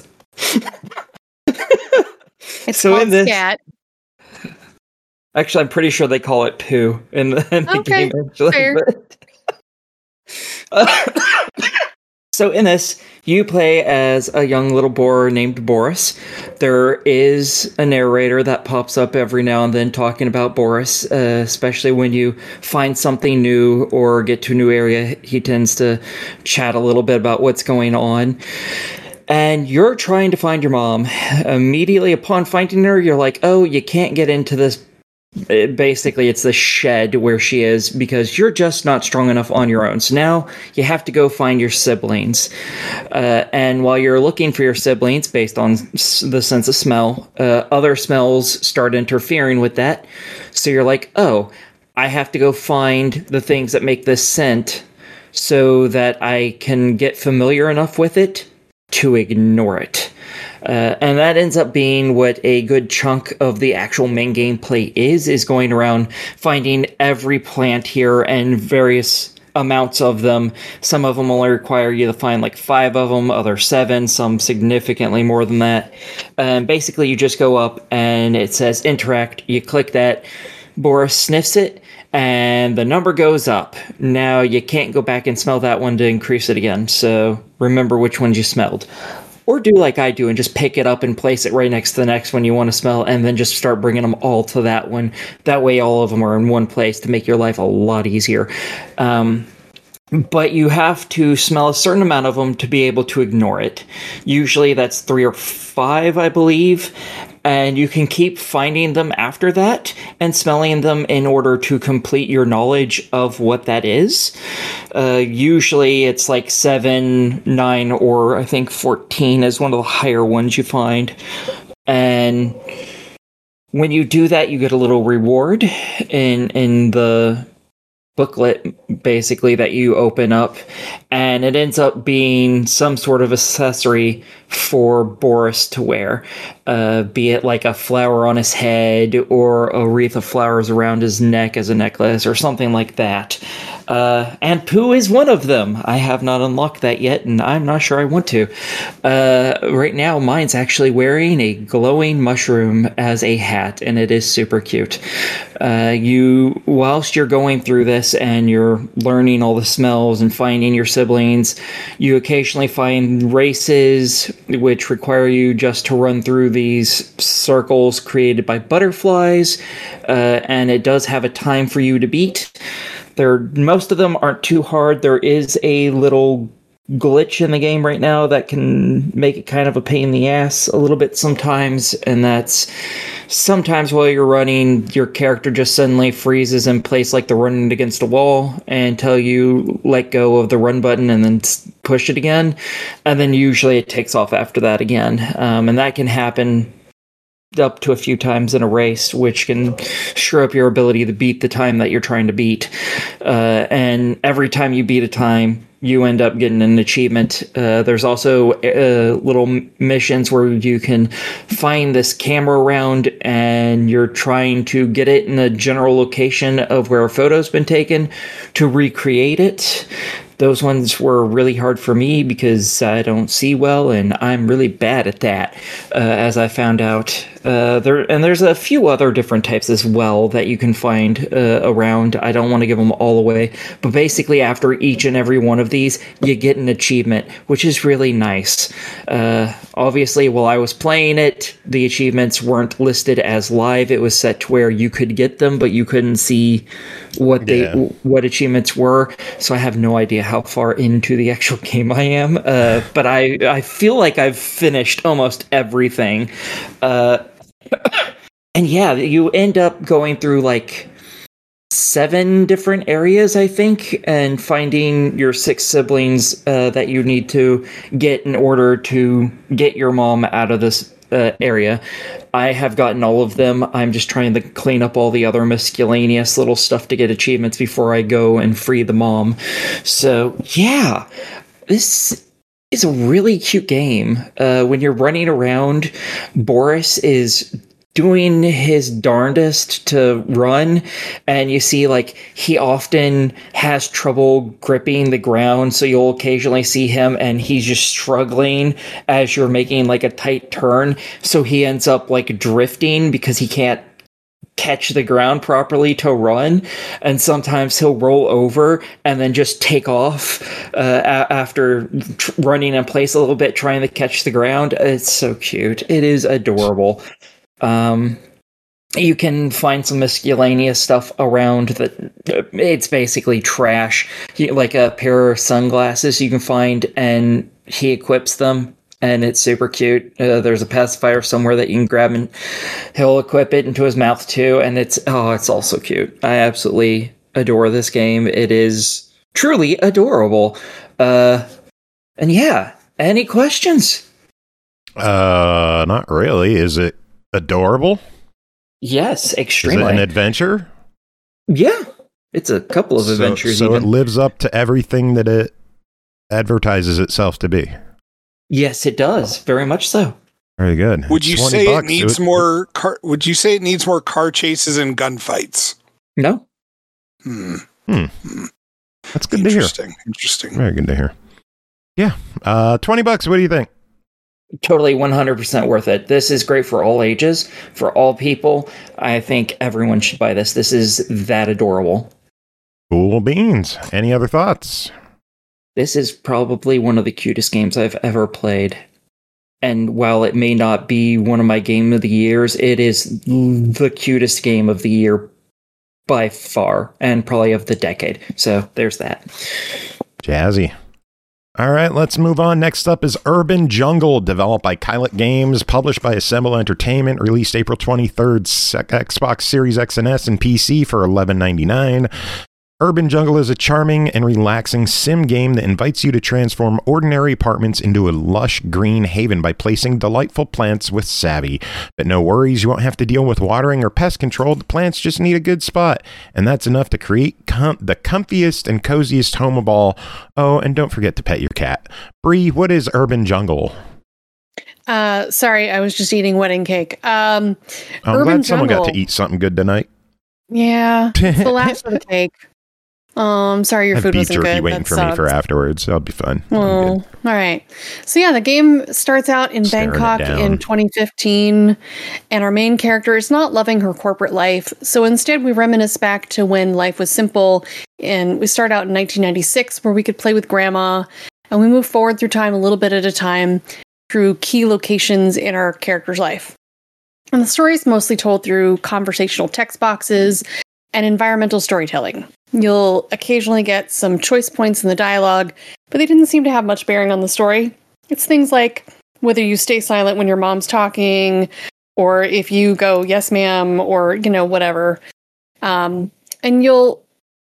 It's So called in this- Scat. Actually, I'm pretty sure they call it poo in the, in the Okay, game. Actually, fair. but- So in this, you play as a young little boar named Boris. There is a narrator that pops up every now and then talking about Boris, uh, especially when you find something new or get to a new area. He tends to chat a little bit about what's going on. And you're trying to find your mom. Immediately upon finding her, you're like, oh, you can't get into this. It, basically, it's the shed where she is because you're just not strong enough on your own. So now you have to go find your siblings. Uh, and while you're looking for your siblings based on s- the sense of smell, uh, other smells start interfering with that. So you're like, oh, I have to go find the things that make this scent so that I can get familiar enough with it to ignore it. Uh, and that ends up being what a good chunk of the actual main gameplay is, is going around finding every plant here and various amounts of them. Some of them only require you to find like five of them, other seven, some significantly more than that. And basically you just go up and it says interact, you click that, Boris sniffs it, and the number goes up. Now you can't go back and smell that one to increase it again, so remember which ones you smelled. Or do like I do and just pick it up and place it right next to the next one you want to smell, and then just start bringing them all to that one. That way all of them are in one place to make your life a lot easier. Um, but you have to smell a certain amount of them to be able to ignore it. Usually that's three or five, I believe. And you can keep finding them after that and smelling them in order to complete your knowledge of what that is. Uh, usually it's like seven, nine, or I think fourteen is one of the higher ones you find. And when you do that, you get a little reward in in the booklet, basically, that you open up, and it ends up being some sort of accessory for Boris to wear, uh, be it like a flower on his head or a wreath of flowers around his neck as a necklace or something like that. Uh, and poo is one of them. I have not unlocked that yet, and I'm not sure I want to. Uh, right now, mine's actually wearing a glowing mushroom as a hat, and it is super cute. Uh, you, whilst you're going through this and you're learning all the smells and finding your siblings, you occasionally find races which require you just to run through these circles created by butterflies, uh, and it does have a time for you to beat. There, most of them aren't too hard. There is a little glitch in the game right now that can make it kind of a pain in the ass a little bit sometimes, and that's sometimes while you're running, your character just suddenly freezes in place like they're running against a wall until you let go of the run button and then push it again, and then usually it takes off after that again. Um, and that can happen up to a few times in a race, which can screw up your ability to beat the time that you're trying to beat. Uh, and every time you beat a time, you end up getting an achievement. Uh, there's also uh, little missions where you can find this camera round and you're trying to get it in a general location of where a photo's been taken to recreate it. Those ones were really hard for me because I don't see well, and I'm really bad at that, uh, as I found out. Uh, there and there's a few other different types as well that you can find uh, around. I don't want to give them all away, but basically after each and every one of these, you get an achievement, which is really nice. Uh, obviously, while I was playing it, the achievements weren't listed as live. It was set to where you could get them, but you couldn't see what they yeah. what achievements were. So I have no idea how far into the actual game I am, uh, but I I feel like I've finished almost everything. Uh, and yeah, you end up going through like seven different areas, I think, and finding your six siblings uh, that you need to get in order to get your mom out of this uh, area. I have gotten all of them. I'm just trying to clean up all the other miscellaneous little stuff to get achievements before I go and free the mom. So, yeah, this is a really cute game. Uh, when you're running around, Boris is doing his darndest to run, and you see like he often has trouble gripping the ground, so you'll occasionally see him and he's just struggling as you're making like a tight turn, so he ends up like drifting because he can't catch the ground properly to run, and sometimes he'll roll over and then just take off uh, a- after tr- running in place a little bit, trying to catch the ground. It's so cute. It is adorable. Um, you can find some miscellaneous stuff around that. It's basically trash. He, like a pair of sunglasses you can find, and he equips them. And it's super cute. Uh, there's a pacifier somewhere that you can grab, and he'll equip it into his mouth too. And it's, oh, it's all so cute. I absolutely adore this game. It is truly adorable. Uh, and yeah, any questions? Uh, not really. Is it adorable? Yes, Is extremely. it an adventure? Yeah, it's a couple of So- adventures. So, even. it lives up to everything that it advertises itself to be. Yes, it does. Very much so. Very good. Would you twenty say bucks. it needs would- more car? Would you say it needs more car chases and gunfights? No? Hmm. That's good to hear. Interesting. Interesting. Very good to hear. Yeah. Uh, twenty bucks. What do you think? Totally one hundred percent worth it. This is great for all ages, for all people. I think everyone should buy this. This is that adorable. Cool beans. Any other thoughts? This is probably one of the cutest games I've ever played. And while it may not be one of my game of the years, it is the cutest game of the year by far, and probably of the decade. So there's that. Jazzy. All right, let's move on. Next up is Urban Jungle, developed by Kylot Games, published by Assemble Entertainment, released April twenty-third, Xbox Series X and S and P C for eleven ninety-nine. Urban Jungle is a charming and relaxing sim game that invites you to transform ordinary apartments into a lush green haven by placing delightful plants with savvy. But no worries, you won't have to deal with watering or pest control. The plants just need a good spot, and that's enough to create com- the comfiest and coziest home of all. Oh, and don't forget to pet your cat. Bree, what is Urban Jungle? Uh, sorry, I was just eating wedding cake. Um, I'm Urban glad someone got Jungle. to eat something good tonight. Yeah, it's the last of the cake. Um, sorry, your I have food beef wasn't jerky good. waiting That for me for sucks. afterwards. I'll be fine. I'm Oh, good. all right. So yeah, the game starts out in Staring it Bangkok down. in twenty fifteen, and our main character is not loving her corporate life. So instead, we reminisce back to when life was simple, and we start out in nineteen ninety-six, where we could play with grandma, and we move forward through time a little bit at a time through key locations in our character's life. And the story is mostly told through conversational text boxes and environmental storytelling. You'll occasionally get some choice points in the dialogue, but they didn't seem to have much bearing on the story. It's things like whether you stay silent when your mom's talking, or if you go, yes, ma'am, or, you know, whatever. Um, and you'll,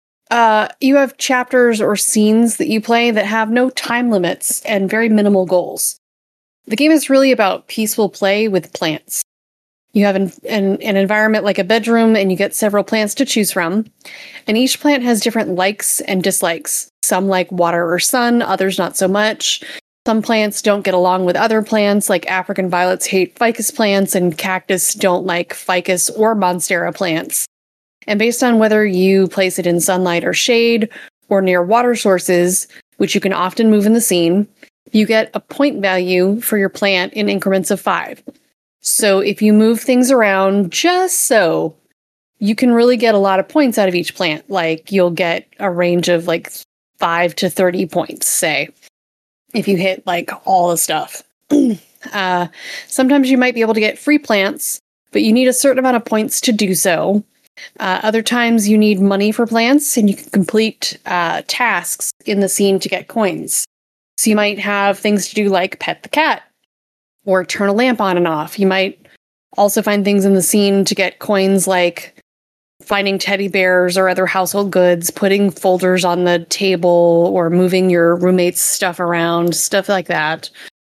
uh, you have chapters or scenes that you play that have no time limits and very minimal goals. The game is really about peaceful play with plants. You have an, an, an environment like a bedroom, and you get several plants to choose from. And each plant has different likes and dislikes. Some like water or sun, others not so much. Some plants don't get along with other plants, like African violets hate ficus plants, and cactus don't like ficus or monstera plants. And based on whether you place it in sunlight or shade, or near water sources, which you can often move in the scene, you get a point value for your plant in increments of five. So if you move things around just so, you can really get a lot of points out of each plant. Like you'll get a range of like five to thirty points, say, if you hit like all the stuff. uh, sometimes you might be able to get free plants, but you need a certain amount of points to do so. Uh, other times you need money for plants, and you can complete uh, tasks in the scene to get coins. So you might have things to do like pet the cat, or turn a lamp on and off. You might also find things in the scene to get coins like finding teddy bears or other household goods, putting folders on the table, or moving your roommate's stuff around, stuff like that.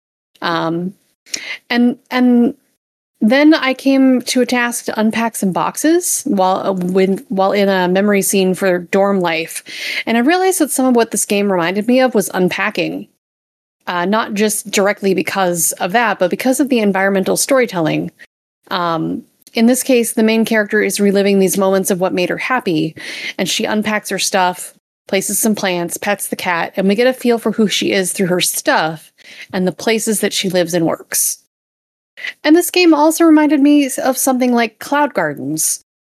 Um, and and then I came to a task to unpack some boxes while uh, when, while in a memory scene for dorm life. And I realized that some of what this game reminded me of was unpacking. Uh, not just directly because of that, but because of the environmental storytelling. Um, in this case, the main character is reliving these moments of what made her happy, and she unpacks her stuff, places some plants, pets the cat, and we get a feel for who she is through her stuff and the places that she lives and works. And this game also reminded me of something like Cloud Gardens,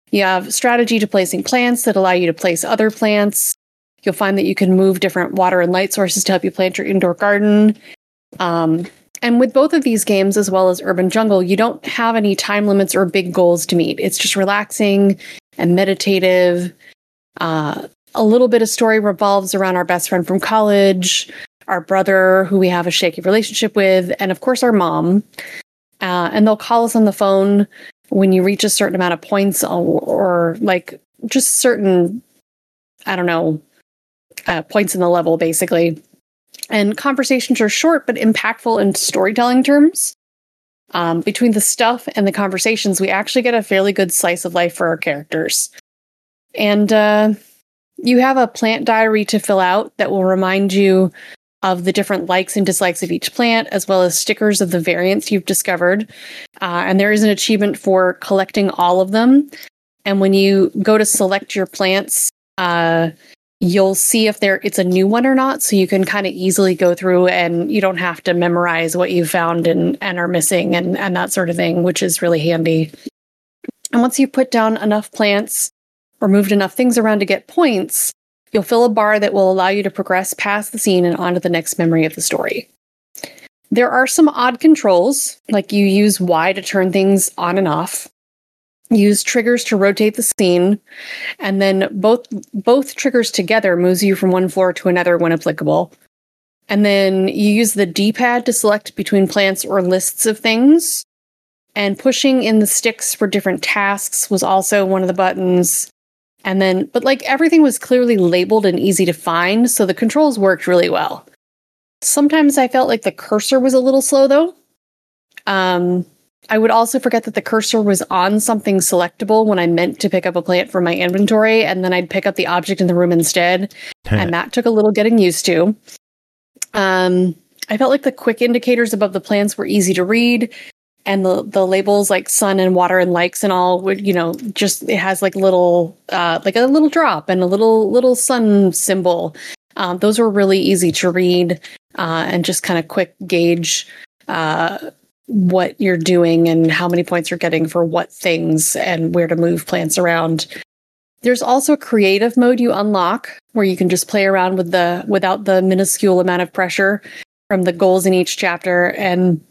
You have strategy to placing plants that allow you to place other plants. You'll find that you can move different water and light sources to help you plant your indoor garden. Um, and with both of these games, as well as Urban Jungle, you don't have any time limits or big goals to meet. It's just relaxing and meditative. Uh, a little bit of story revolves around our best friend from college, our brother, who we have a shaky relationship with, and of course our mom. Uh, and they'll call us on the phone when you reach a certain amount of points or, or like just certain, I don't know, uh, points in the level, basically. And conversations are short but impactful in storytelling terms. Um, between the stuff and the conversations, we actually get a fairly good slice of life for our characters. And uh, you have a plant diary to fill out that will remind you of the different likes and dislikes of each plant, as well as stickers of the variants you've discovered. Uh, and there is an achievement for collecting all of them. And when you go to select your plants, uh, you'll see if there it's a new one or not. So you can kind of easily go through and you don't have to memorize what you found and, and are missing and, and that sort of thing, which is really handy. And once you put down enough plants or moved enough things around to get points, you'll fill a bar that will allow you to progress past the scene and onto the next memory of the story. There are some odd controls, like you use Y to turn things on and off, use triggers to rotate the scene, and then both both triggers together moves you from one floor to another when applicable. And then you use the D-pad to select between plants or lists of things, and pushing in the sticks for different tasks was also one of the buttons. And then, but like everything was clearly labeled and easy to find, so the controls worked really well. Sometimes I felt like the cursor was a little slow, though. Um, I would also forget that the cursor was on something selectable when I meant to pick up a plant from my inventory, and then I'd pick up the object in the room instead, and that took a little getting used to. Um, I felt like the quick indicators above the plants were easy to read, and the, the labels like sun and water and likes and all would, you know, just, it has like little, uh, like a little drop and a little, little sun symbol. Um, those were really easy to read, uh, and just kind of quick gauge, uh, what you're doing and how many points you're getting for what things and where to move plants around. There's also creative mode you unlock where you can just play around with the, without the minuscule amount of pressure from the goals in each chapter. And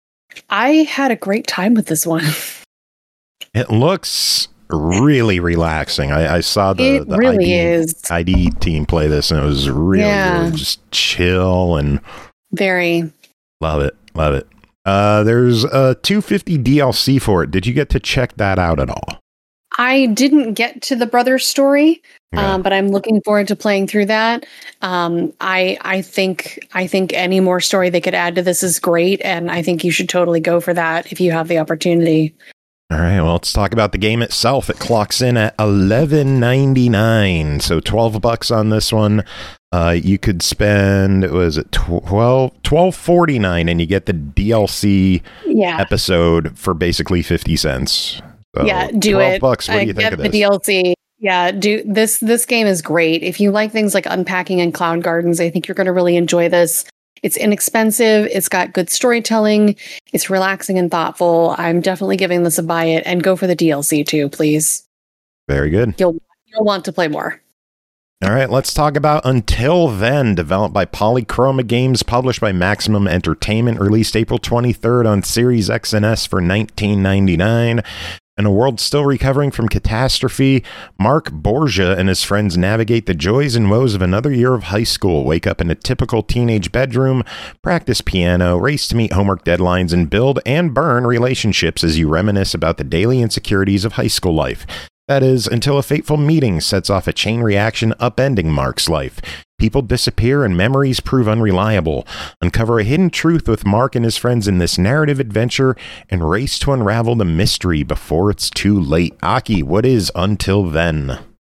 I had a great time with this one. It looks really relaxing. I, I saw the, it the really I D, is. I D team play this, and it was really, Yeah. really just chill and Very. love it. Love it. Uh, there's a two hundred fifty D L C for it. Did you get to check that out at all? I didn't get to the brothers story, Yeah. um, but I'm looking forward to playing through that. Um, I I think I think any more story they could add to this is great, and I think you should totally go for that if you have the opportunity. All right, well, let's talk about the game itself. It clocks in at eleven ninety-nine, so twelve bucks on this one. Uh, you could spend, was it twelve twelve forty-nine, and you get the D L C Yeah, episode for basically fifty cents. So yeah, do twelve it. bucks. What Uh, do you think get of the this? D L C. Yeah, do this. This game is great. If you like things like unpacking and cloud gardens, I think you're going to really enjoy this. It's inexpensive. It's got good storytelling. It's relaxing and thoughtful. I'm definitely giving this a buy it, and go for the D L C too, please. Very good. You'll you'll want to play more. All right, let's talk about Until Then, developed by Polychroma Games, published by Maximum Entertainment, released April twenty-third on Series X and S for nineteen ninety-nine. In a world still recovering from catastrophe, Mark Borgia and his friends navigate the joys and woes of another year of high school, wake up in a typical teenage bedroom, practice piano, race to meet homework deadlines, and build and burn relationships as you reminisce about the daily insecurities of high school life. That is, until a fateful meeting sets off a chain reaction upending Mark's life. People disappear and memories prove unreliable. Uncover a hidden truth with Mark and his friends in this narrative adventure and race to unravel the mystery before it's too late. Aki, what is Until Then?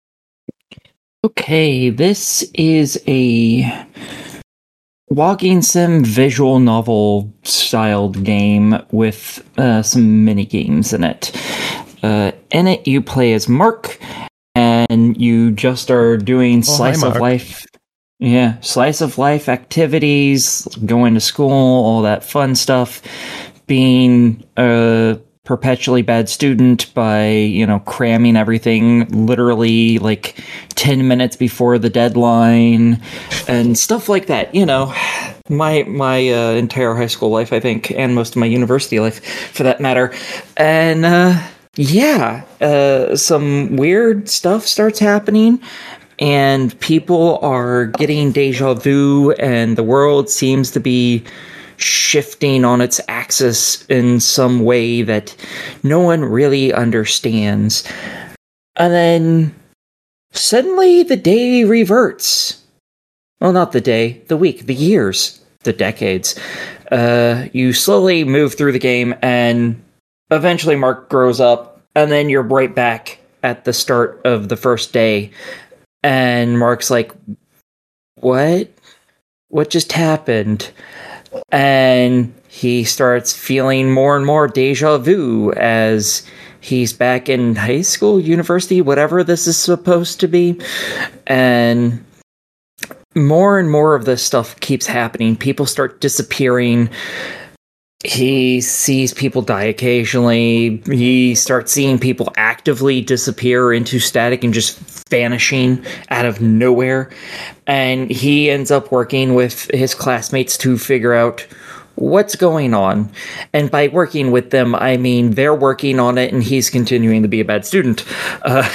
Okay, this is a walking sim visual novel styled game with uh, some mini games in it. Uh, in it, you play as Mark, and you just are doing Oh, hi, slice of Mark. life. Yeah, slice of life activities, going to school, all that fun stuff. Being uh, perpetually bad student by, you know, cramming everything literally like ten minutes before the deadline and stuff like that. You know, my my uh, entire high school life, I think, and most of my university life for that matter. And uh, yeah, uh, some weird stuff starts happening and people are getting deja vu and the world seems to be shifting on its axis in some way that no one really understands. And then suddenly the day reverts. Well, not the day, the week, the years, the decades. Uh, you slowly move through the game and eventually Mark grows up and then you're right back at the start of the first day. And Mark's like, what? What just happened? And he starts feeling more and more deja vu as he's back in high school, university, whatever this is supposed to be. And more and more of this stuff keeps happening. People start disappearing. He sees people die occasionally. He starts seeing people actively disappear into static and just vanishing out of nowhere. And he ends up working with his classmates to figure out what's going on. And by working with them, I mean they're working on it and he's continuing to be a bad student. Uh,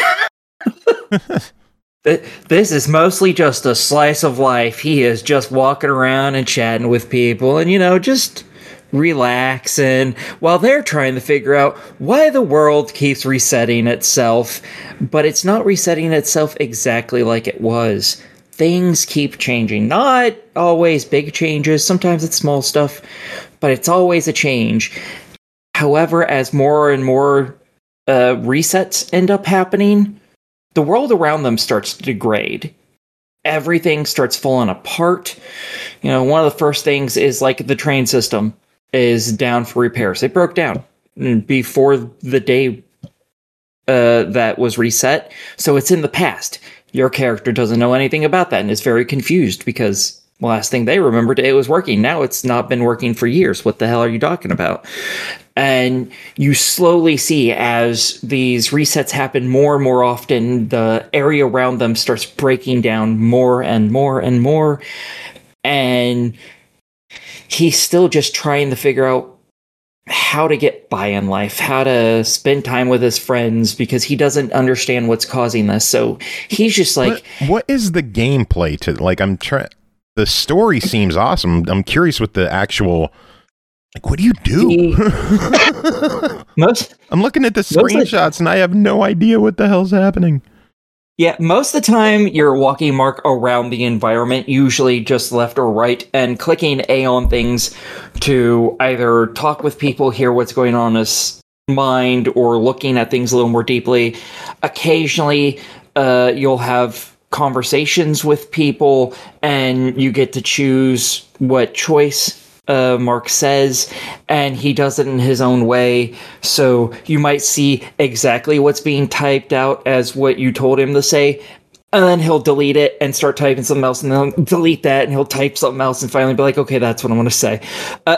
this is mostly just a slice of life. He is just walking around and chatting with people and, you know, just relaxing while they're trying to figure out why the world keeps resetting itself. But it's not resetting itself exactly like it was. Things keep changing. Not always big changes. Sometimes it's small stuff, but it's always a change. However, as more and more uh, resets end up happening, the world around them starts to degrade. Everything starts falling apart. You know, one of the first things is like the train system is down for repairs. It broke down before the day uh, that was reset, so it's in the past. Your character doesn't know anything about that and is very confused because the last thing they remembered, it was working. Now it's not been working for years. What the hell are you talking about? And you slowly see as these resets happen more and more often, the area around them starts breaking down more and more and more. And he's still just trying to figure out how to get by in life, how to spend time with his friends, because he doesn't understand what's causing this. So he's just like, what, what is the gameplay to, like, I'm trying, the story seems awesome. I'm curious what the actual, like, what do you do? The, most, I'm looking at the screenshots and I have no idea what the hell's happening. Yeah, most of the time you're walking Mark around the environment, usually just left or right, and clicking A on things to either talk with people, hear what's going on in his mind, or looking at things a little more deeply. Occasionally, uh, you'll have conversations with people, and you get to choose what choice Uh, Mark says, and he does it in his own way. So you might see exactly what's being typed out as what you told him to say, and then he'll delete it and start typing something else, and then delete that, and he'll type something else, and finally be like, okay, that's what I'm going to say. Uh,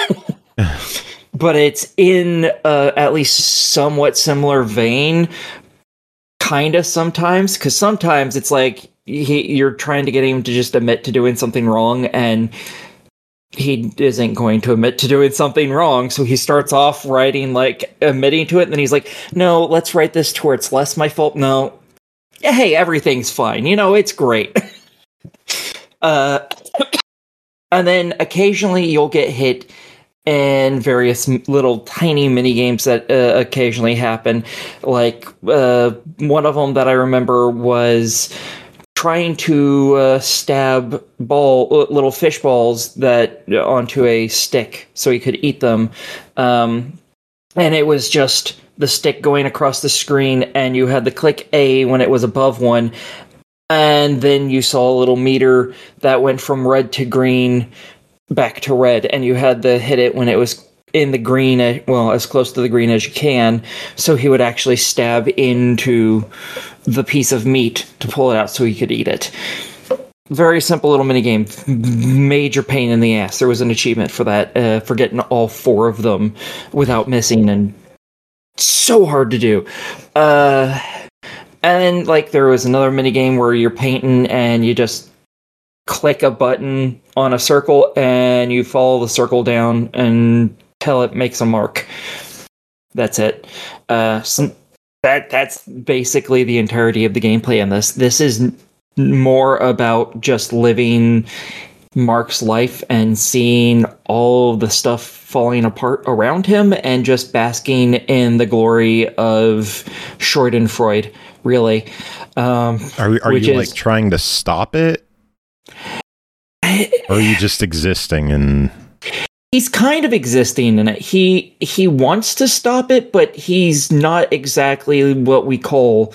but it's in uh, at least somewhat similar vein, kind of sometimes, because sometimes it's like he, you're trying to get him to just admit to doing something wrong, and he isn't going to admit to doing something wrong, so he starts off writing, like, admitting to it, and then he's like, no, let's write this to where it's less my fault. No. Hey, everything's fine. You know, it's great. uh, and then occasionally you'll get hit in various little tiny mini games that uh, occasionally happen. Like, uh, one of them that I remember was trying to uh, stab ball little fish balls that onto a stick so he could eat them, um, and it was just the stick going across the screen, and you had to click A when it was above one, and then you saw a little meter that went from red to green back to red, and you had to hit it when it was in the green, well, as close to the green as you can, so he would actually stab into the piece of meat to pull it out so he could eat it. Very simple little minigame. Major pain in the ass. There was an achievement for that, uh, for getting all four of them without missing, and so hard to do. Uh, and then, like, there was another minigame where you're painting and you just click a button on a circle and you follow the circle down until it makes a mark. That's it. Uh, so that that's basically the entirety of the gameplay in this. This is more about just living Mark's life and seeing all the stuff falling apart around him and just basking in the glory of Schadenfreude, really. Um, are are you is, like trying to stop it? Or are you just existing and... He's kind of existing in it. He he wants to stop it, but he's not exactly what we call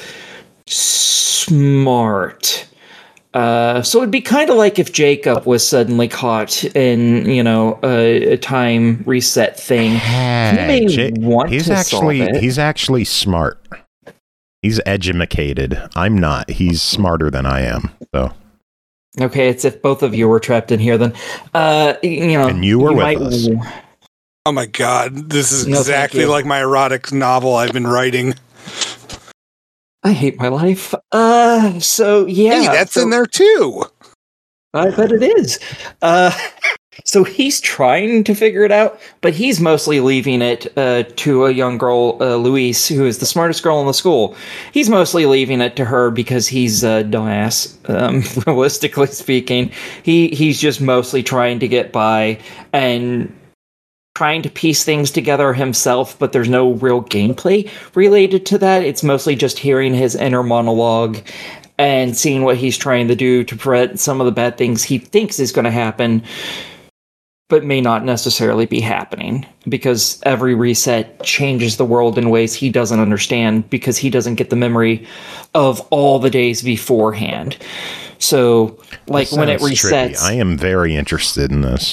smart. Uh, so it'd be kind of like if Jacob was suddenly caught in, you know, a, a time reset thing. Hey, he may J- want he's to actually solve it. he's actually smart. He's edumacated. I'm not. He's smarter than I am. So. Okay, it's if both of you were trapped in here, then, uh, you know, and you were you with might, us. Oh my god, this is No, exactly like my erotic novel I've been writing. I hate my life. Uh, so yeah, Hey, that's so, in there too. I bet it is. Uh, so he's trying to figure it out, but he's mostly leaving it uh, to a young girl, uh, Louise, who is the smartest girl in the school. He's mostly leaving it to her because he's a dumbass. Um, realistically speaking, he he's just mostly trying to get by and trying to piece things together himself, but there's no real gameplay related to that. It's mostly just hearing his inner monologue and seeing what he's trying to do to prevent some of the bad things he thinks is going to happen, but may not necessarily be happening, because every reset changes the world in ways he doesn't understand, because he doesn't get the memory of all the days beforehand. So, like, when it resets... Tricky. I am very interested in this.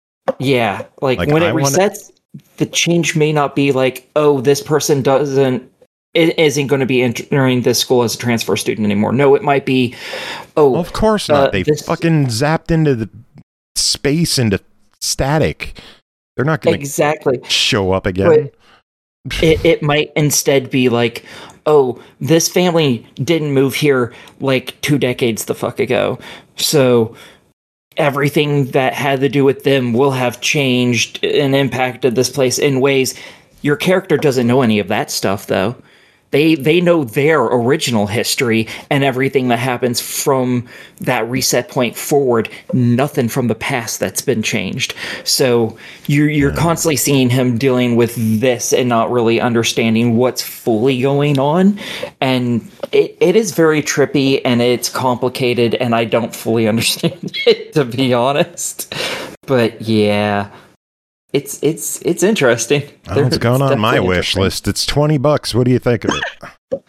Yeah, like, like when it I resets, wanna... the change may not be like, oh, this person doesn't... It isn't going to be entering this school as a transfer student anymore. No, it might be, oh... Well, of course not. Uh, they this... fucking zapped into the space, into static. They're not going to exactly show up again. But it, it might instead be like, oh, this family didn't move here like two decades the fuck ago. So everything that had to do with them will have changed and impacted this place in ways. Your character doesn't know any of that stuff, though. They they know their original history and everything that happens from that reset point forward. Nothing from the past that's been changed. So you're you're constantly seeing him dealing with this and not really understanding what's fully going on. And it, it is very trippy and it's complicated, and I don't fully understand it, to be honest. But yeah. It's it's it's interesting. Oh, it's going on my wish list. It's twenty bucks. What do you think of it?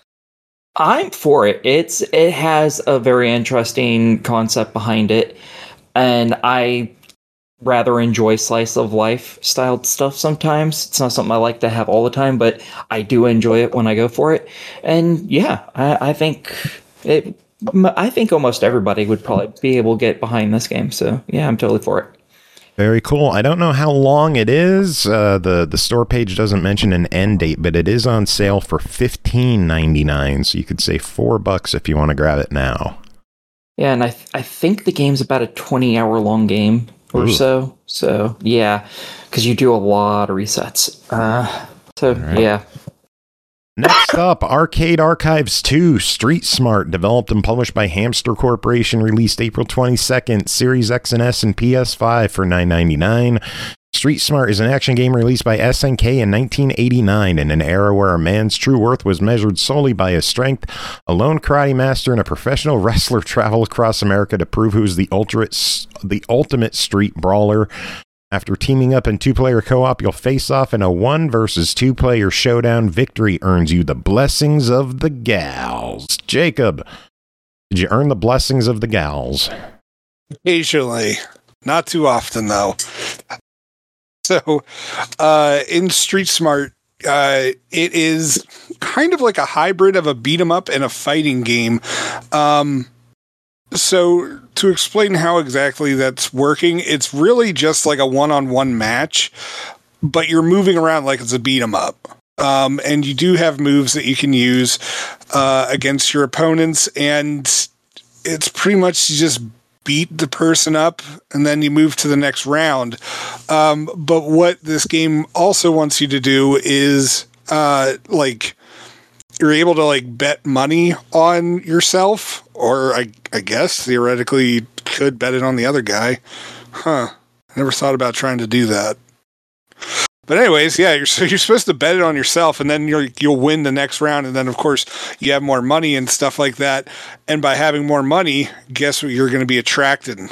I'm for it. It's it has a very interesting concept behind it, and I rather enjoy slice of life styled stuff sometimes. It's not something I like to have all the time, but I do enjoy it when I go for it. And yeah, I, I think it. I think almost everybody would probably be able to get behind this game. So yeah, I'm totally for it. Very cool. I don't know how long it is. Uh, the the store page doesn't mention an end date, but it is on sale for fifteen ninety-nine. So you could say four bucks if you want to grab it now. Yeah, and I th- I think the game's about a twenty hour long game or Ooh. so. So yeah, because you do a lot of resets. Uh, so right. yeah. Next up, Arcade Archives two, Street Smart, developed and published by Hamster Corporation, released April twenty-second, Series X and S and P S five for nine ninety-nine. Street Smart is an action game released by S N K in nineteen eighty-nine in an era where a man's true worth was measured solely by his strength. A lone karate master and a professional wrestler travel across America to prove who's the ultimate, the ultimate street brawler. After teaming up in two-player co-op, you'll face off in a one versus two-player showdown. Victory earns you the blessings of the gals. Jacob, did you earn the blessings of the gals? Occasionally. Not too often, though. So, uh, in Street Smart, uh, it is kind of like a hybrid of a beat-em-up and a fighting game. Um... So, to explain how exactly that's working, it's really just like a one-on-one match, but you're moving around like it's a beat 'em up. Um, and you do have moves that you can use uh, against your opponents, and it's pretty much just beat the person up, and then you move to the next round. Um, but what this game also wants you to do is, uh, like, you're able to, like, bet money on yourself, or I, I guess theoretically you could bet it on the other guy. Huh. I never thought about trying to do that. But anyways, yeah, you're so you're supposed to bet it on yourself, and then you're, you'll win the next round, and then of course you have more money and stuff like that. And by having more money, guess what you're going to be attracting?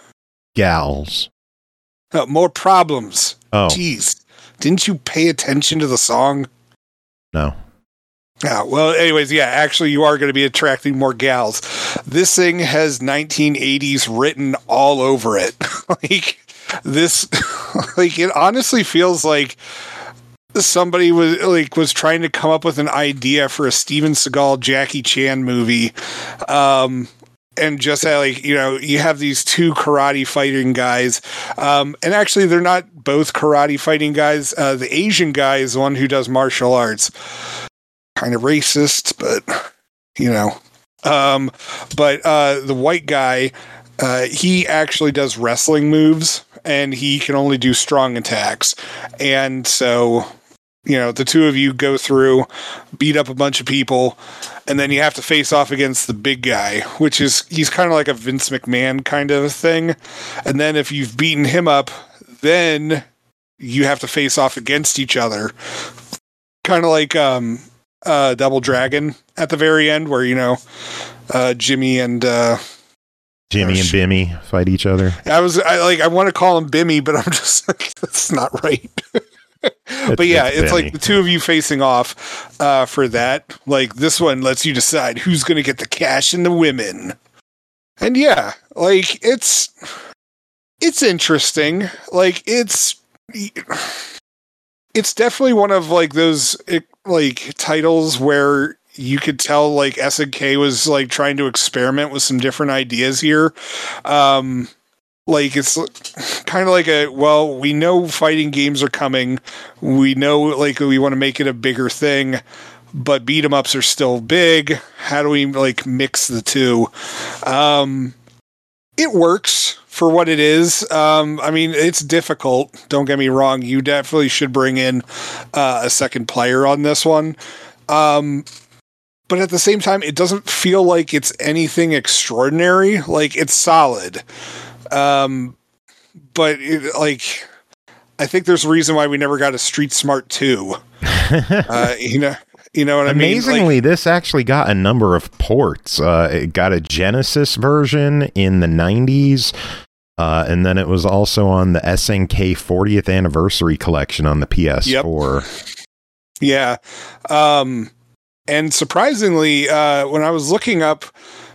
Gals. Oh, more problems. Oh. Jeez, didn't you pay attention to the song? No. Yeah, well, anyways, yeah, actually you are going to be attracting more gals. This thing has nineteen eighties written all over it. Like, this, like, it honestly feels like somebody was like was trying to come up with an idea for a Steven Seagal Jackie Chan movie, um, and just had, like, you know, you have these two karate fighting guys, um, and actually they're not both karate fighting guys. Uh, the Asian guy is the one who does martial arts. Kind of racist, but you know, um, but uh, the white guy, uh, he actually does wrestling moves, and he can only do strong attacks. And so, you know, the two of you go through, beat up a bunch of people, and then you have to face off against the big guy, which is, he's kind of like a Vince McMahon kind of thing. And then if you've beaten him up, then you have to face off against each other. Kind of like, um, Uh, Double Dragon at the very end, where, you know, uh, Jimmy and uh, Jimmy and Bimmy fight each other. I was I, like, I want to call him Bimmy, but I'm just like, that's not right. But yeah, it's, it's like the two of you facing off uh, for that. Like, this one lets you decide who's going to get the cash and the women. And yeah, like, it's it's interesting. Like, it's it's definitely one of, like, those it, like titles where you could tell, like, S N K was, like, trying to experiment with some different ideas here. Um, like, it's kind of like a, well, we know fighting games are coming. We know, like, we want to make it a bigger thing, but beat 'em ups are still big. How do we, like, mix the two? Um, it works for what it is. Um, I mean, it's difficult. Don't get me wrong. You definitely should bring in uh, a second player on this one. Um, but at the same time, it doesn't feel like it's anything extraordinary. Like, it's solid. Um, but it, like, I think there's a reason why we never got a Street Smart two. uh, you know, you know what I mean? Amazingly, like, this actually got a number of ports. Uh, it got a Genesis version in the nineties. Uh, and then it was also on the S N K fortieth anniversary collection on the P S four. Yep. Yeah. Um, and surprisingly, uh, when I was looking up,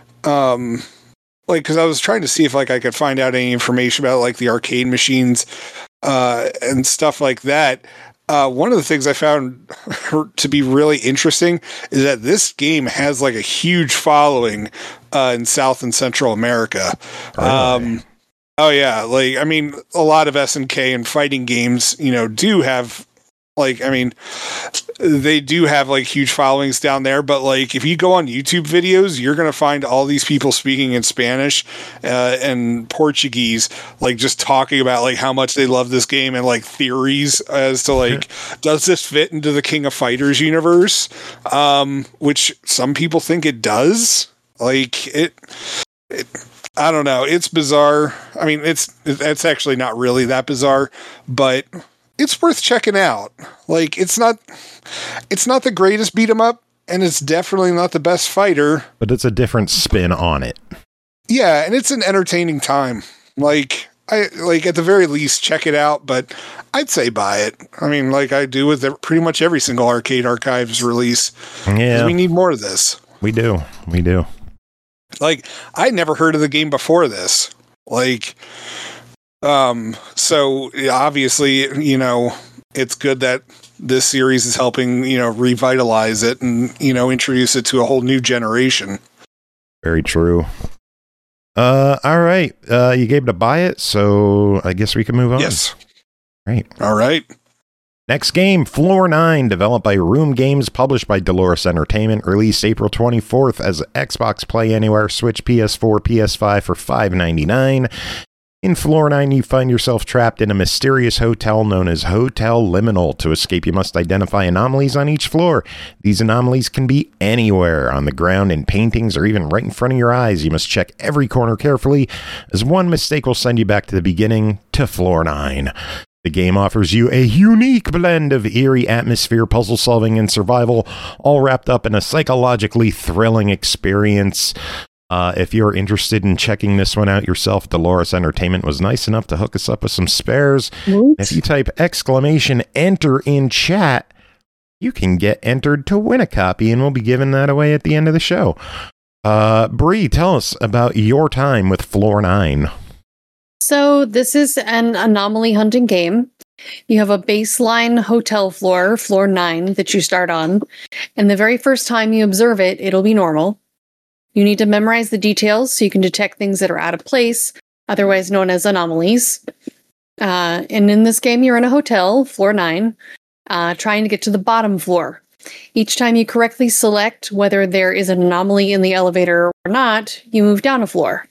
um, like, cause I was trying to see if, like, I could find out any information about, like, the arcade machines, uh, and stuff like that. Uh, one of the things I found to be really interesting is that this game has, like, a huge following, uh, in South and Central America. Really? Um, oh yeah. Like, I mean, a lot of S N K and fighting games, you know, do have, like, I mean, they do have, like, huge followings down there, but, like, if you go on YouTube videos, you're going to find all these people speaking in Spanish uh, and Portuguese, like, just talking about, like, how much they love this game and, like, theories as to, like, does this fit into the King of Fighters universe? Um, which some people think it does. Like, it, it I don't know. It's bizarre. I mean, it's, it's actually not really that bizarre, but it's worth checking out. Like, it's not, it's not the greatest beat 'em up, and it's definitely not the best fighter. But it's a different spin on it. Yeah, and it's an entertaining time. Like, I like at the very least check it out, but I'd say buy it. I mean, like I do with pretty much every single Arcade Archives release. Yeah, we need more of this. We do. We do. Like, I never heard of the game before this. Like, um, so obviously, you know, it's good that this series is helping, you know, revitalize it and, you know, introduce it to a whole new generation. Very true. Uh, all right. Uh, you gave to buy it, so I guess we can move on. Yes. Right. All right. Next game, Floor nine, developed by Room Games, published by Dolores Entertainment, released April twenty-fourth as Xbox Play Anywhere, Switch, P S four, P S five for five ninety-nine. In Floor nine, you find yourself trapped in a mysterious hotel known as Hotel Liminal. To escape, you must identify anomalies on each floor. These anomalies can be anywhere, on the ground, in paintings, or even right in front of your eyes. You must check every corner carefully, as one mistake will send you back to the beginning, to Floor nine. The game offers you a unique blend of eerie atmosphere, puzzle solving, and survival, all wrapped up in a psychologically thrilling experience. Uh, if you're interested in checking this one out yourself, Dolores Entertainment was nice enough to hook us up with some spares. What? If you type exclamation enter in chat, you can get entered to win a copy, and we'll be giving that away at the end of the show. Uh, Bree, tell us about your time with Floor nine. So this is an anomaly hunting game. You have a baseline hotel floor, floor nine, that you start on. And the very first time you observe it, it'll be normal. You need to memorize the details so you can detect things that are out of place, otherwise known as anomalies. Uh, and in this game, you're in a hotel, floor nine, uh, trying to get to the bottom floor. Each time you correctly select whether there is an anomaly in the elevator or not, you move down a floor.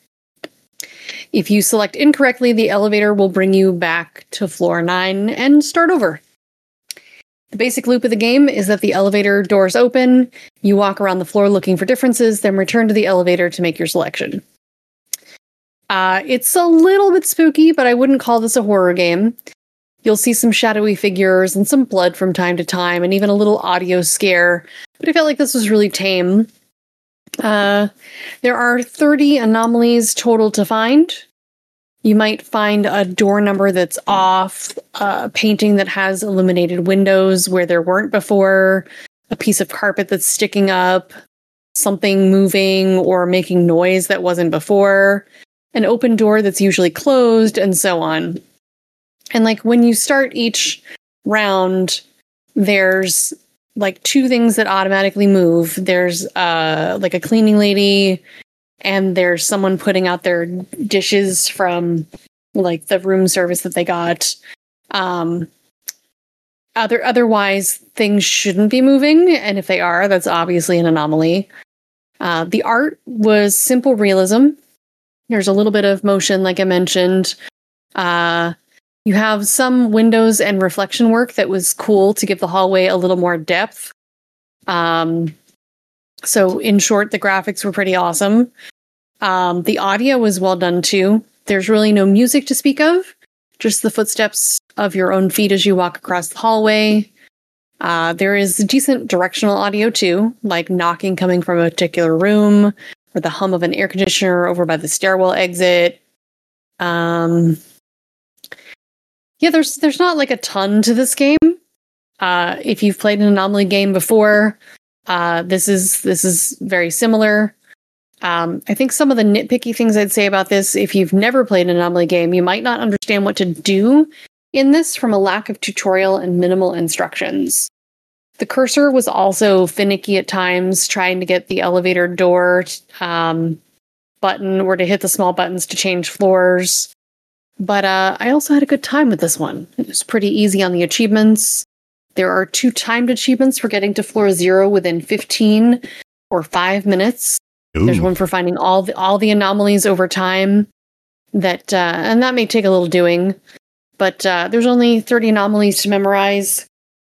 If you select incorrectly, the elevator will bring you back to floor nine and start over. The basic loop of the game is that the elevator doors open, you walk around the floor looking for differences, then return to the elevator to make your selection. Uh, it's a little bit spooky, but I wouldn't call this a horror game. You'll see some shadowy figures and some blood from time to time, and even a little audio scare, but I felt like this was really tame. Uh, there are thirty anomalies total to find. You might find a door number that's off, a painting that has illuminated windows where there weren't before, a piece of carpet that's sticking up, something moving or making noise that wasn't before, an open door that's usually closed, and so on. And like when you start each round, there's like two things that automatically move. There's uh, like a cleaning lady, and there's someone putting out their dishes from like the room service that they got. Um, other otherwise, things shouldn't be moving, and if they are, that's obviously an anomaly. Uh, the art was simple realism. There's a little bit of motion, like I mentioned. Uh, you have some windows and reflection work that was cool to give the hallway a little more depth. Um, so, in short, the graphics were pretty awesome. Um, the audio was well done, too. There's really no music to speak of, just the footsteps of your own feet as you walk across the hallway. Uh, there is decent directional audio, too, like knocking coming from a particular room, or the hum of an air conditioner over by the stairwell exit. Um, yeah, there's there's not like a ton to this game. Uh, if you've played an Anomaly game before, uh, this is this is very similar. Um, I think some of the nitpicky things I'd say about this, if you've never played an Anomaly game, you might not understand what to do in this from a lack of tutorial and minimal instructions. The cursor was also finicky at times, trying to get the elevator door um, button or to hit the small buttons to change floors. But uh, I also had a good time with this one. It was pretty easy on the achievements. There are two timed achievements for getting to floor zero within fifteen or five minutes. Ooh. There's one for finding all the all the anomalies over time. That uh, and that may take a little doing, but uh, there's only thirty anomalies to memorize,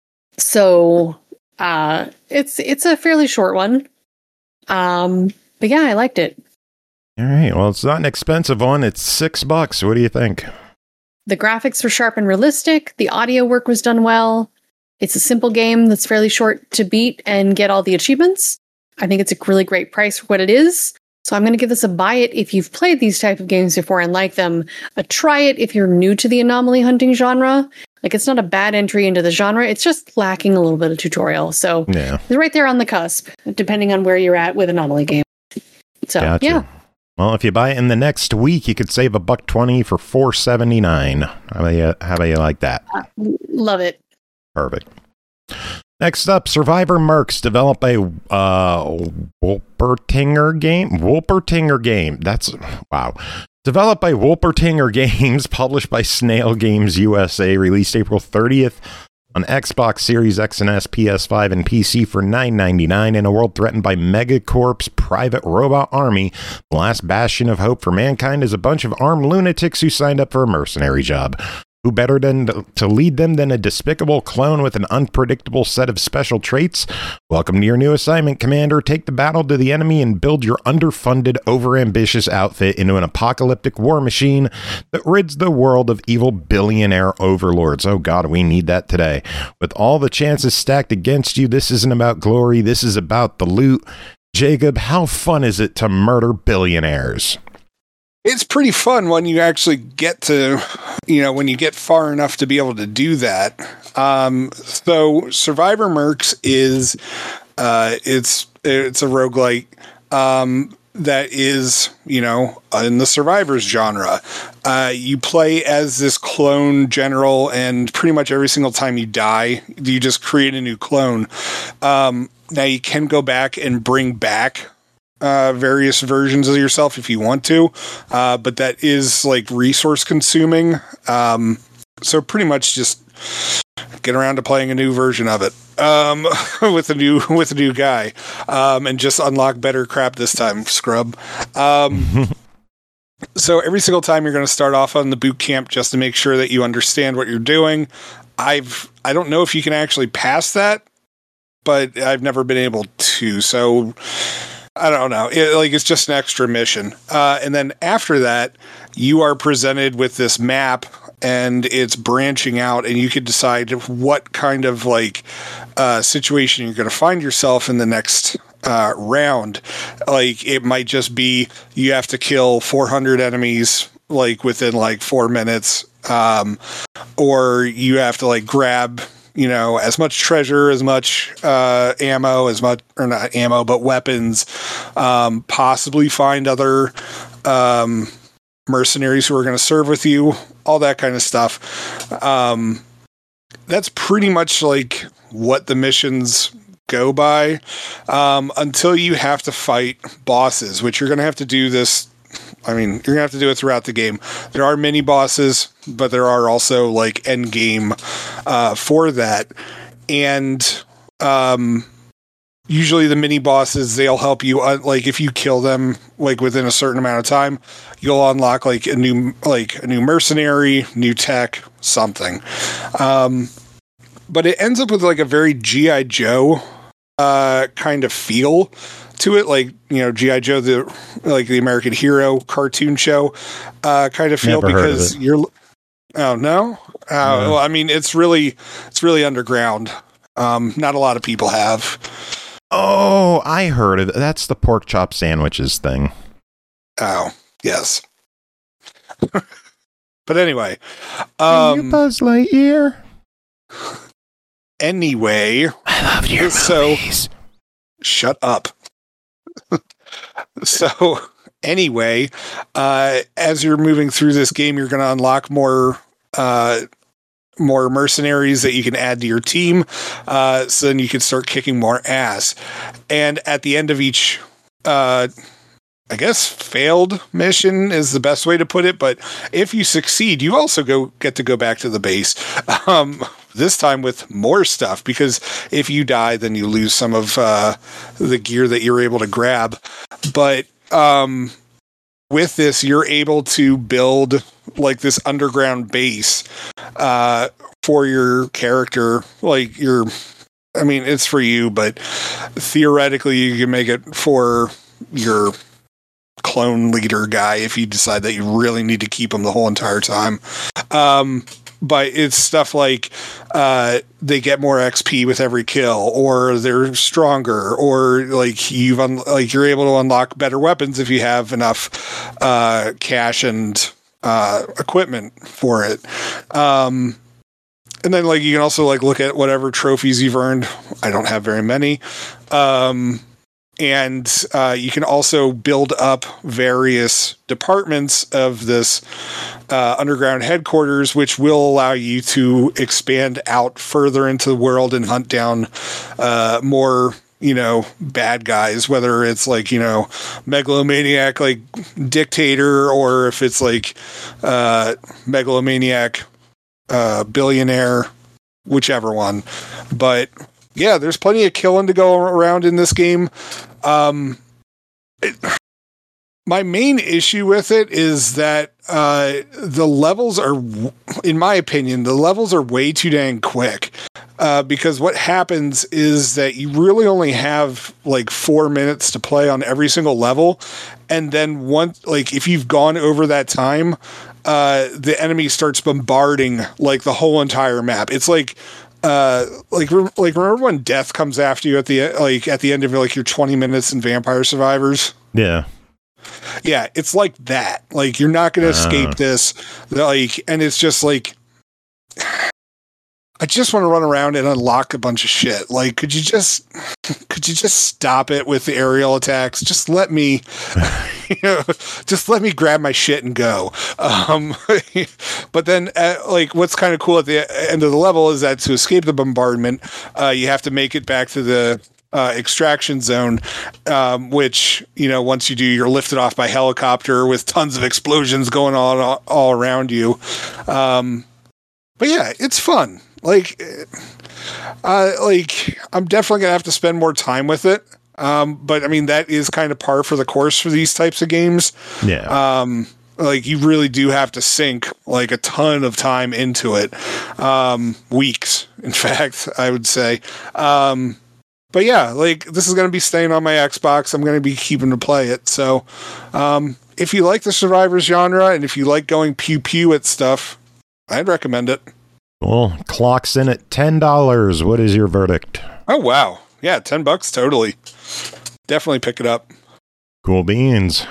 so uh, it's it's a fairly short one. Um, but yeah, I liked it. All right. Well, it's not an expensive one. It's six bucks. What do you think? The graphics were sharp and realistic. The audio work was done well. It's a simple game that's fairly short to beat and get all the achievements. I think it's a really great price for what it is. So I'm going to give this a buy it if you've played these type of games before and like them. A try it if you're new to the anomaly hunting genre. Like, it's not a bad entry into the genre. It's just lacking a little bit of tutorial. So yeah. It's right there on the cusp, depending on where you're at with anomaly game. So gotcha. Yeah. Well, if you buy it in the next week, you could save a buck twenty for four seventy nine. How about you? How about you like that? Uh, love it. Perfect. Next up, Survivor Mercs, developed by uh, Wolpertinger Game. Wolpertinger Game. That's wow. Developed by Wolpertinger Games, published by Snail Games U S A, released April thirtieth on Xbox Series X and S, P S five, and P C for nine ninety-nine. In a world threatened by Megacorp's private robot army, the last bastion of hope for mankind is a bunch of armed lunatics who signed up for a mercenary job. Who better than to lead them than a despicable clone with an unpredictable set of special traits? Welcome to your new assignment, Commander. Take the battle to the enemy and build your underfunded, overambitious outfit into an apocalyptic war machine that rids the world of evil billionaire overlords. Oh God, we need that today. With all the chances stacked against you, this isn't about glory. This is about the loot. Jacob, how fun is it to murder billionaires? It's pretty fun when you actually get to, you know, when you get far enough to be able to do that. Um, so Survivor Mercs is, uh, it's, it's a roguelike, um, that is, you know, in the Survivors genre. Uh, you play as this clone general, and pretty much every single time you die, you just create a new clone. Um, now you can go back and bring back Uh, various versions of yourself if you want to, uh, but that is like resource consuming. Um, so pretty much just get around to playing a new version of it um, with a new with a new guy, um, and just unlock better crap this time, scrub. Um, so every single time you're going to start off on the boot camp just to make sure that you understand what you're doing. I've I don't know if you can actually pass that, but I've never been able to. So. I don't know. It, like, it's just an extra mission. Uh, and then after that, you are presented with this map, and it's branching out, and you can decide what kind of like uh, situation you're going to find yourself in the next uh, round. Like, it might just be you have to kill four hundred enemies like within like four minutes, um, or you have to like grab, you know, as much treasure, as much uh, ammo, as much, or not ammo, but weapons, um, possibly find other um, mercenaries who are going to serve with you, all that kind of stuff. Um, that's pretty much like what the missions go by, um, until you have to fight bosses, which you're going to have to do this. I mean, you're going to have to do it throughout the game. There are mini bosses, but there are also like end game uh, for that. And um, usually the mini bosses, they'll help you. Uh, like if you kill them like within a certain amount of time, you'll unlock like a new, like a new mercenary, new tech, something. Um, but it ends up with like a very G I Joe uh, kind of feel to it, like, you know, G I Joe, the like the American Hero cartoon show uh, kind of feel. Never because you're oh no, uh, No. Well, I mean, it's really it's really underground. Um, not a lot of people have. Oh, I heard of it. That's the pork chop sandwiches thing. Oh yes, but anyway, Are you um, Buzz Lightyear? anyway, I love your So- movies. shut up. So anyway, uh, as you're moving through this game, you're going to unlock more, uh, more mercenaries that you can add to your team. Uh, so then you can start kicking more ass. And at the end of each, uh, I guess failed mission is the best way to put it. But if you succeed, you also go get to go back to the base. Um, this time with more stuff, because if you die, then you lose some of uh, the gear that you're able to grab. But um, with this, you're able to build like this underground base uh, for your character. Like your, I mean, it's for you, but theoretically, you can make it for your clone leader guy if you decide that you really need to keep him the whole entire time. Um, but it's stuff like uh, they get more X P with every kill, or they're stronger, or like you've un- like you're able to unlock better weapons if you have enough uh, cash and uh, equipment for it. Um, and then like you can also like look at whatever trophies you've earned. I don't have very many. Um, And uh, you can also build up various departments of this uh, underground headquarters, which will allow you to expand out further into the world and hunt down uh, more, you know, bad guys, whether it's like, you know, megalomaniac, like dictator, or if it's like uh, megalomaniac uh, billionaire whichever one. But yeah, there's plenty of killing to go around in this game. Um, it, my main issue with it is that uh, the levels are, in my opinion, the levels are way too dang quick. Uh, because what happens is that you really only have like four minutes to play on every single level. And then once, like, if you've gone over that time, uh, the enemy starts bombarding like the whole entire map. It's like, uh, like, re- like remember when death comes after you at the, like at the end of like your twenty minutes in Vampire Survivors? Yeah. Yeah. It's like that. Like, you're not going to escape Uh. this. Like, and it's just like, I just want to run around and unlock a bunch of shit. Like, could you just, could you just stop it with the aerial attacks? Just let me, you know, just let me grab my shit and go. Um, but then, uh, like, what's kind of cool at the end of the level is that to escape the bombardment, uh, you have to make it back to the uh, extraction zone, um, which, you know, once you do, you're lifted off by helicopter with tons of explosions going on all, all around you. Um, but yeah, it's fun. Like, uh, like I'm definitely gonna have to spend more time with it. Um, but I mean, that is kind of par for the course for these types of games. Yeah. Um, like you really do have to sink like a ton of time into it. Um, weeks, in fact, I would say. Um, but yeah, like this is gonna be staying on my Xbox. I'm gonna be keeping to play it. So, um, if you like the Survivor genre and if you like going pew pew at stuff, I'd recommend it. Well, clocks in at ten dollars. What is your verdict? Oh, wow. Yeah, ten bucks, totally. Definitely pick it up. Cool beans.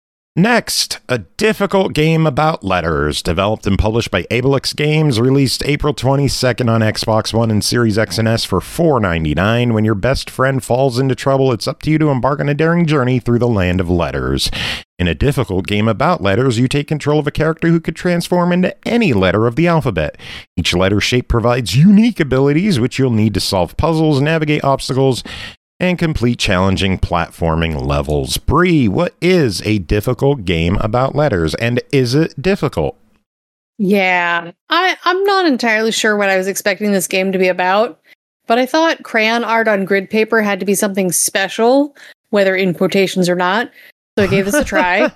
Next, a difficult game about letters, developed and published by Ablex Games, released April twenty-second on Xbox One and Series X and S for four ninety-nine. When your best friend falls into trouble, it's up to you to embark on a daring journey through the land of letters. In a difficult game about letters, you take control of a character who could transform into any letter of the alphabet. Each letter shape provides unique abilities, which you'll need to solve puzzles, navigate obstacles, and complete challenging platforming levels. Bree, what is a difficult game about letters, and is it difficult? Yeah, I, I'm not entirely sure what I was expecting this game to be about, but I thought crayon art on grid paper had to be something special, whether in quotations or not, so I gave this a try.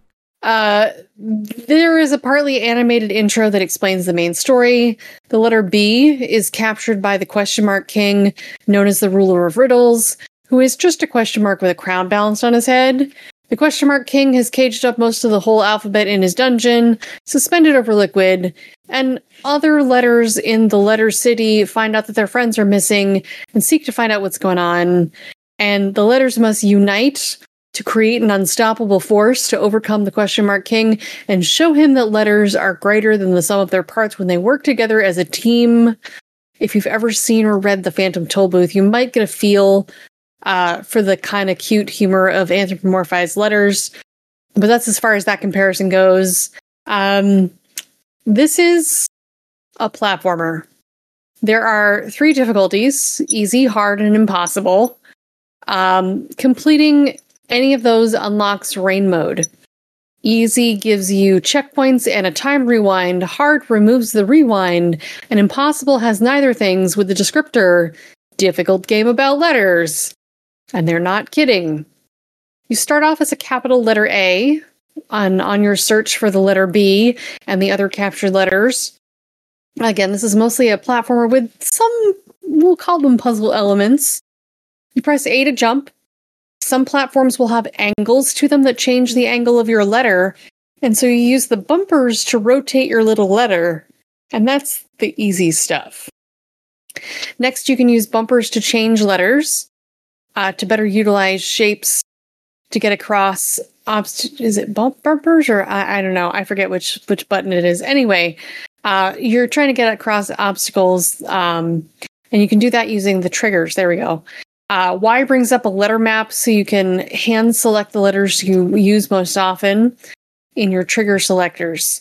Uh, there is a partly animated intro that explains the main story. The letter B is captured by the question mark king, known as the ruler of riddles, who is just a question mark with a crown balanced on his head. The question mark king has caged up most of the whole alphabet in his dungeon, suspended over liquid, and other letters in the letter city find out that their friends are missing and seek to find out what's going on. And the letters must unite to create an unstoppable force to overcome the question mark king and show him that letters are greater than the sum of their parts when they work together as a team. If you've ever seen or read The Phantom Tollbooth, you might get a feel uh, for the kind of cute humor of anthropomorphized letters. But that's as far as that comparison goes. Um, this is a platformer. There are three difficulties: easy, hard, and impossible. Um, completing any of those unlocks rain mode. Easy gives you checkpoints and a time rewind. Hard removes the rewind. And impossible has neither things with the descriptor difficult game about letters. And they're not kidding. You start off as a capital letter A on, on your search for the letter B and the other captured letters. Again, this is mostly a platformer with some, we'll call them puzzle elements. You press A to jump. Some platforms will have angles to them that change the angle of your letter, and so you use the bumpers to rotate your little letter, and that's the easy stuff. Next, you can use bumpers to change letters, uh, to better utilize shapes to get across. Obst- is it bump bumpers, or I-, I don't know. I forget which which button it is. Anyway, uh, you're trying to get across obstacles, um, and you can do that using the triggers. There we go. Uh, Y brings up a letter map so you can hand select the letters you use most often in your trigger selectors.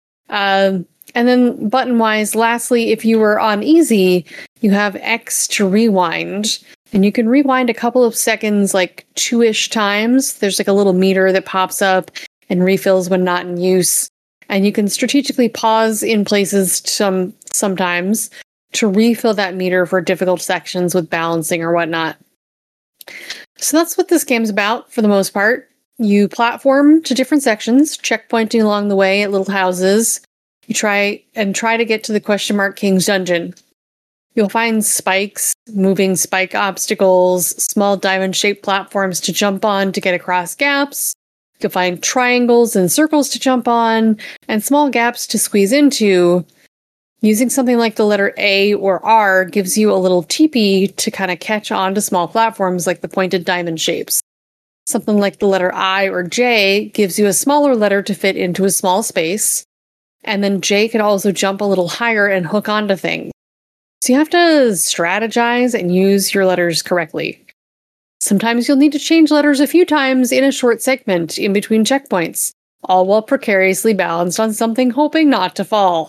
Um, and then button-wise, lastly, if you were on easy, you have X to rewind. And you can rewind a couple of seconds, like two-ish times. There's like a little meter that pops up and refills when not in use. And you can strategically pause in places some sometimes to refill that meter for difficult sections with balancing or whatnot. So that's what this game's about for the most part. You platform to different sections, checkpointing along the way at little houses. You try and try to get to the question mark King's Dungeon. You'll find spikes, moving spike obstacles, small diamond-shaped platforms to jump on to get across gaps. You'll find triangles and circles to jump on, and small gaps to squeeze into. Using something like the letter A or R gives you a little teepee to kind of catch onto small platforms like the pointed diamond shapes. Something like the letter I or J gives you a smaller letter to fit into a small space. And then J can also jump a little higher and hook onto things. So you have to strategize and use your letters correctly. Sometimes you'll need to change letters a few times in a short segment in between checkpoints, all while precariously balanced on something, hoping not to fall.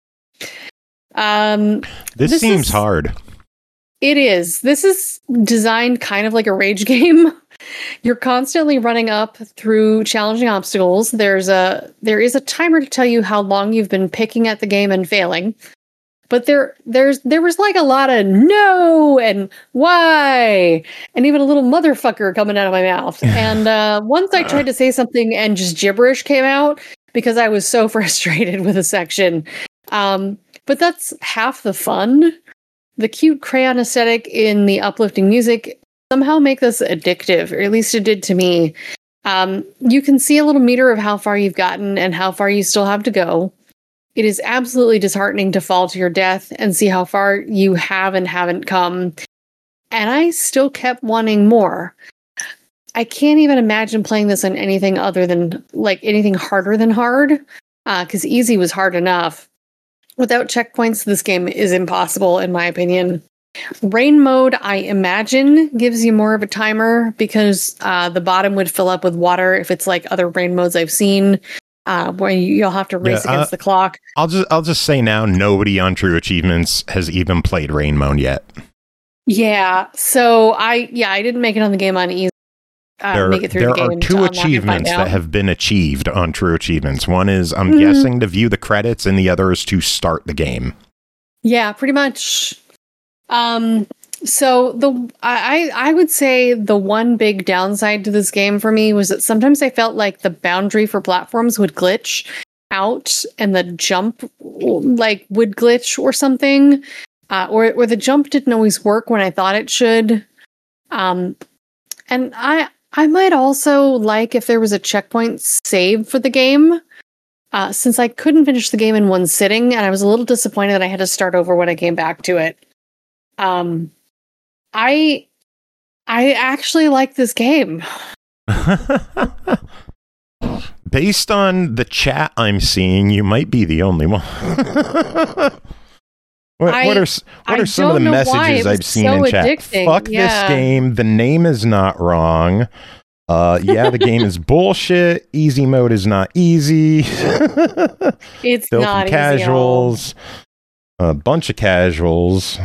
Um, this, this seems is, hard. It is. This is designed kind of like a rage game. You're constantly running up through challenging obstacles. There's a there is a timer to tell you how long you've been picking at the game and failing. But there there's there was like a lot of no and why and even a little motherfucker coming out of my mouth. And uh, once I tried to say something and just gibberish came out because I was so frustrated with a section. Um, but that's half the fun. The cute crayon aesthetic in the uplifting music somehow make this addictive, or at least it did to me. Um, you can see a little meter of how far you've gotten and how far you still have to go. It is absolutely disheartening to fall to your death and see how far you have and haven't come. And I still kept wanting more. I can't even imagine playing this on anything other than, like, anything harder than hard, because uh, easy was hard enough. Without checkpoints, this game is impossible, in my opinion. Rain mode, I imagine, gives you more of a timer because uh, the bottom would fill up with water if it's like other rain modes I've seen, uh, where you'll have to race yeah, against uh, the clock. I'll just I'll just say now, nobody on True Achievements has even played rain mode yet. Yeah, so I yeah I didn't make it on the game on easy. Uh, there make it through there the game are two achievements that have been achieved on True Achievements. One is, I'm mm-hmm. guessing, to view the credits, and the other is to start the game. Yeah, pretty much. Um, so the I I would say the one big downside to this game for me was that sometimes I felt like the boundary for platforms would glitch out, and the jump like would glitch or something, uh, or or the jump didn't always work when I thought it should. Um, and I. I might also like if there was a checkpoint save for the game, uh, since I couldn't finish the game in one sitting, and I was a little disappointed that I had to start over when I came back to it. Um, I I actually like this game. Based on the chat I'm seeing, you might be the only one. What, I, what are what are some of the messages I've seen so in chat? addicting. Fuck yeah. this game. The name is not wrong. Uh, yeah, the game is bullshit. Easy mode is not easy. It's Filthy not casuals. easy. A bunch of casuals.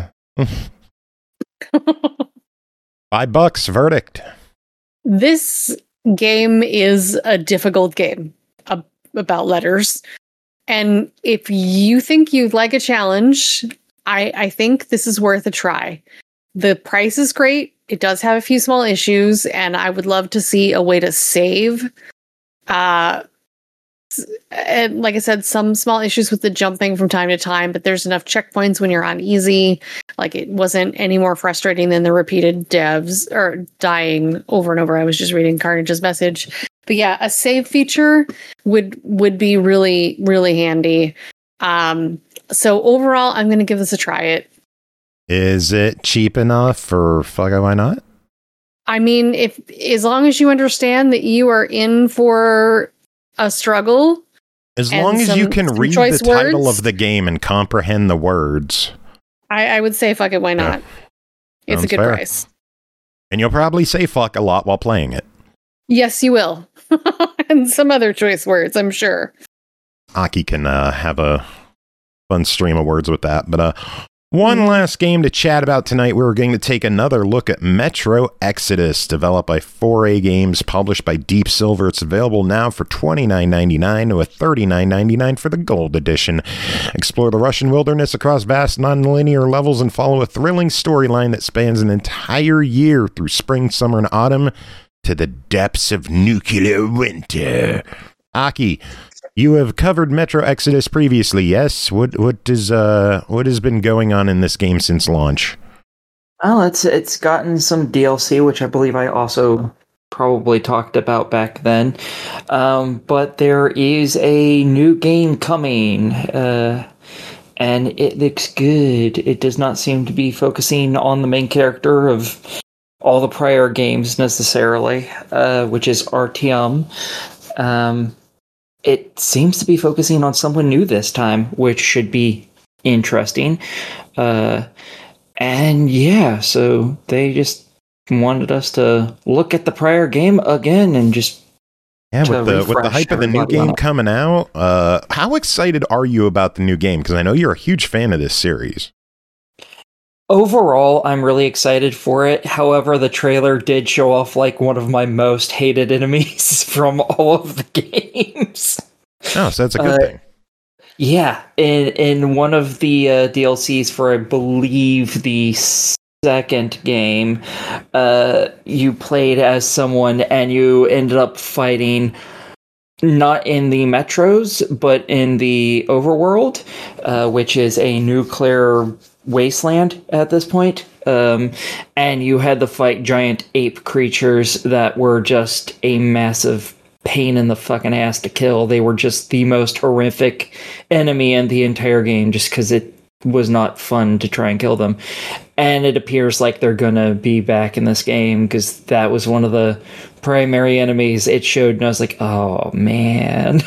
Five bucks. Verdict. This game is a difficult game uh, about letters. And if you think you'd like a challenge, I, I think this is worth a try. The price is great. It does have a few small issues, and I would love to see a way to save. Uh, and like I said, some small issues with the jumping from time to time, but there's enough checkpoints when you're on easy. Like, it wasn't any more frustrating than the repeated devs or dying over and over. I was just reading Carnage's message. But yeah, a save feature would would be really, really handy. Um, so overall, I'm going to give this a try it. Is it cheap enough for fuck it, why not? I mean, if as long as you understand that you are in for a struggle. As long as some, you can read the title words, of the game and comprehend the words. I, I would say fuck it, why not? Yeah. It's a good fair. price. And you'll probably say fuck a lot while playing it. Yes, you will. And some other choice words, I'm sure. Aki can uh, have a fun stream of words with that. But uh, One last game to chat about tonight. We're going to take another look at Metro Exodus, developed by four A Games, published by Deep Silver. It's available now for twenty-nine ninety-nine to thirty-nine ninety-nine for the Gold Edition. Explore the Russian wilderness across vast non-linear levels and follow a thrilling storyline that spans an entire year through spring, summer, and autumn to the depths of nuclear winter. Aki, you have covered Metro Exodus previously, yes? What what is uh what has been going on in this game since launch? Well, it's it's gotten some D L C, which I believe I also probably talked about back then. Um, but there is a new game coming, uh, and it looks good. It does not seem to be focusing on the main character of all the prior games necessarily, uh, which is Artyom. Um, it seems to be focusing on someone new this time, which should be interesting. Uh, and yeah, so they just wanted us to look at the prior game again and just yeah, with the with the hype of the new game coming out. Uh, how excited are you about the new game? Because I know you're a huge fan of this series. Overall, I'm really excited for it. However, the trailer did show off like one of my most hated enemies from all of the games. Oh, so that's a good uh, thing. Yeah, in in one of the uh, D L Cs for, I believe, the second game, uh, you played as someone and you ended up fighting not in the metros, but in the overworld, uh, which is a nuclear wasteland at this point. Um, and you had to fight giant ape creatures that were just a massive pain in the fucking ass to kill. They were just the most horrific enemy in the entire game, just because it was not fun to try and kill them. And it appears like they're gonna be back in this game, because that was one of the primary enemies it showed, and I was like, oh man.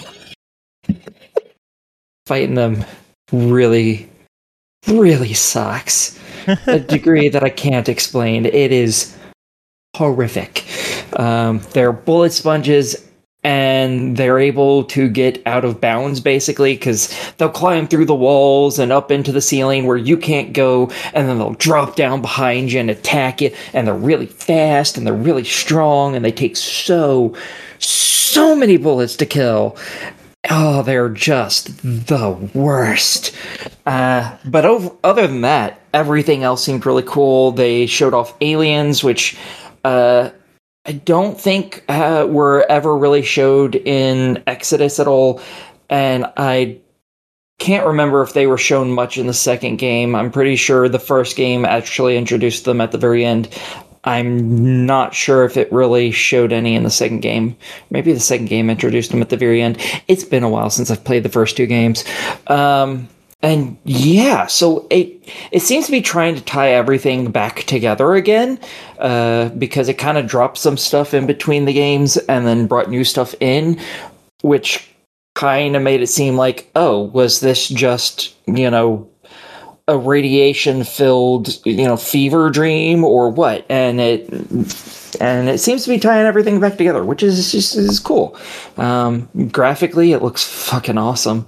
Fighting them really, really sucks. A degree that I can't explain. It is horrific. Um, they're bullet sponges, and they're able to get out of bounds, basically, because they'll climb through the walls and up into the ceiling where you can't go, and then they'll drop down behind you and attack you, and they're really fast, and they're really strong, and they take so, so many bullets to kill. Oh, they're just the worst. Uh, but over, other than that, everything else seemed really cool. They showed off aliens, which uh, I don't think uh, were ever really showed in Exodus at all. And I can't remember if they were shown much in the second game. I'm pretty sure the first game actually introduced them at the very end. I'm not sure if it really showed any in the second game. Maybe the second game introduced them at the very end. It's been a while since I've played the first two games. Um, and yeah, so it it seems to be trying to tie everything back together again, uh, because it kind of dropped some stuff in between the games and then brought new stuff in, which kind of made it seem like, oh, was this just, you know, a radiation-filled, you know, fever dream or what? And it and it seems to be tying everything back together, which is just is cool. Um, graphically, it looks fucking awesome.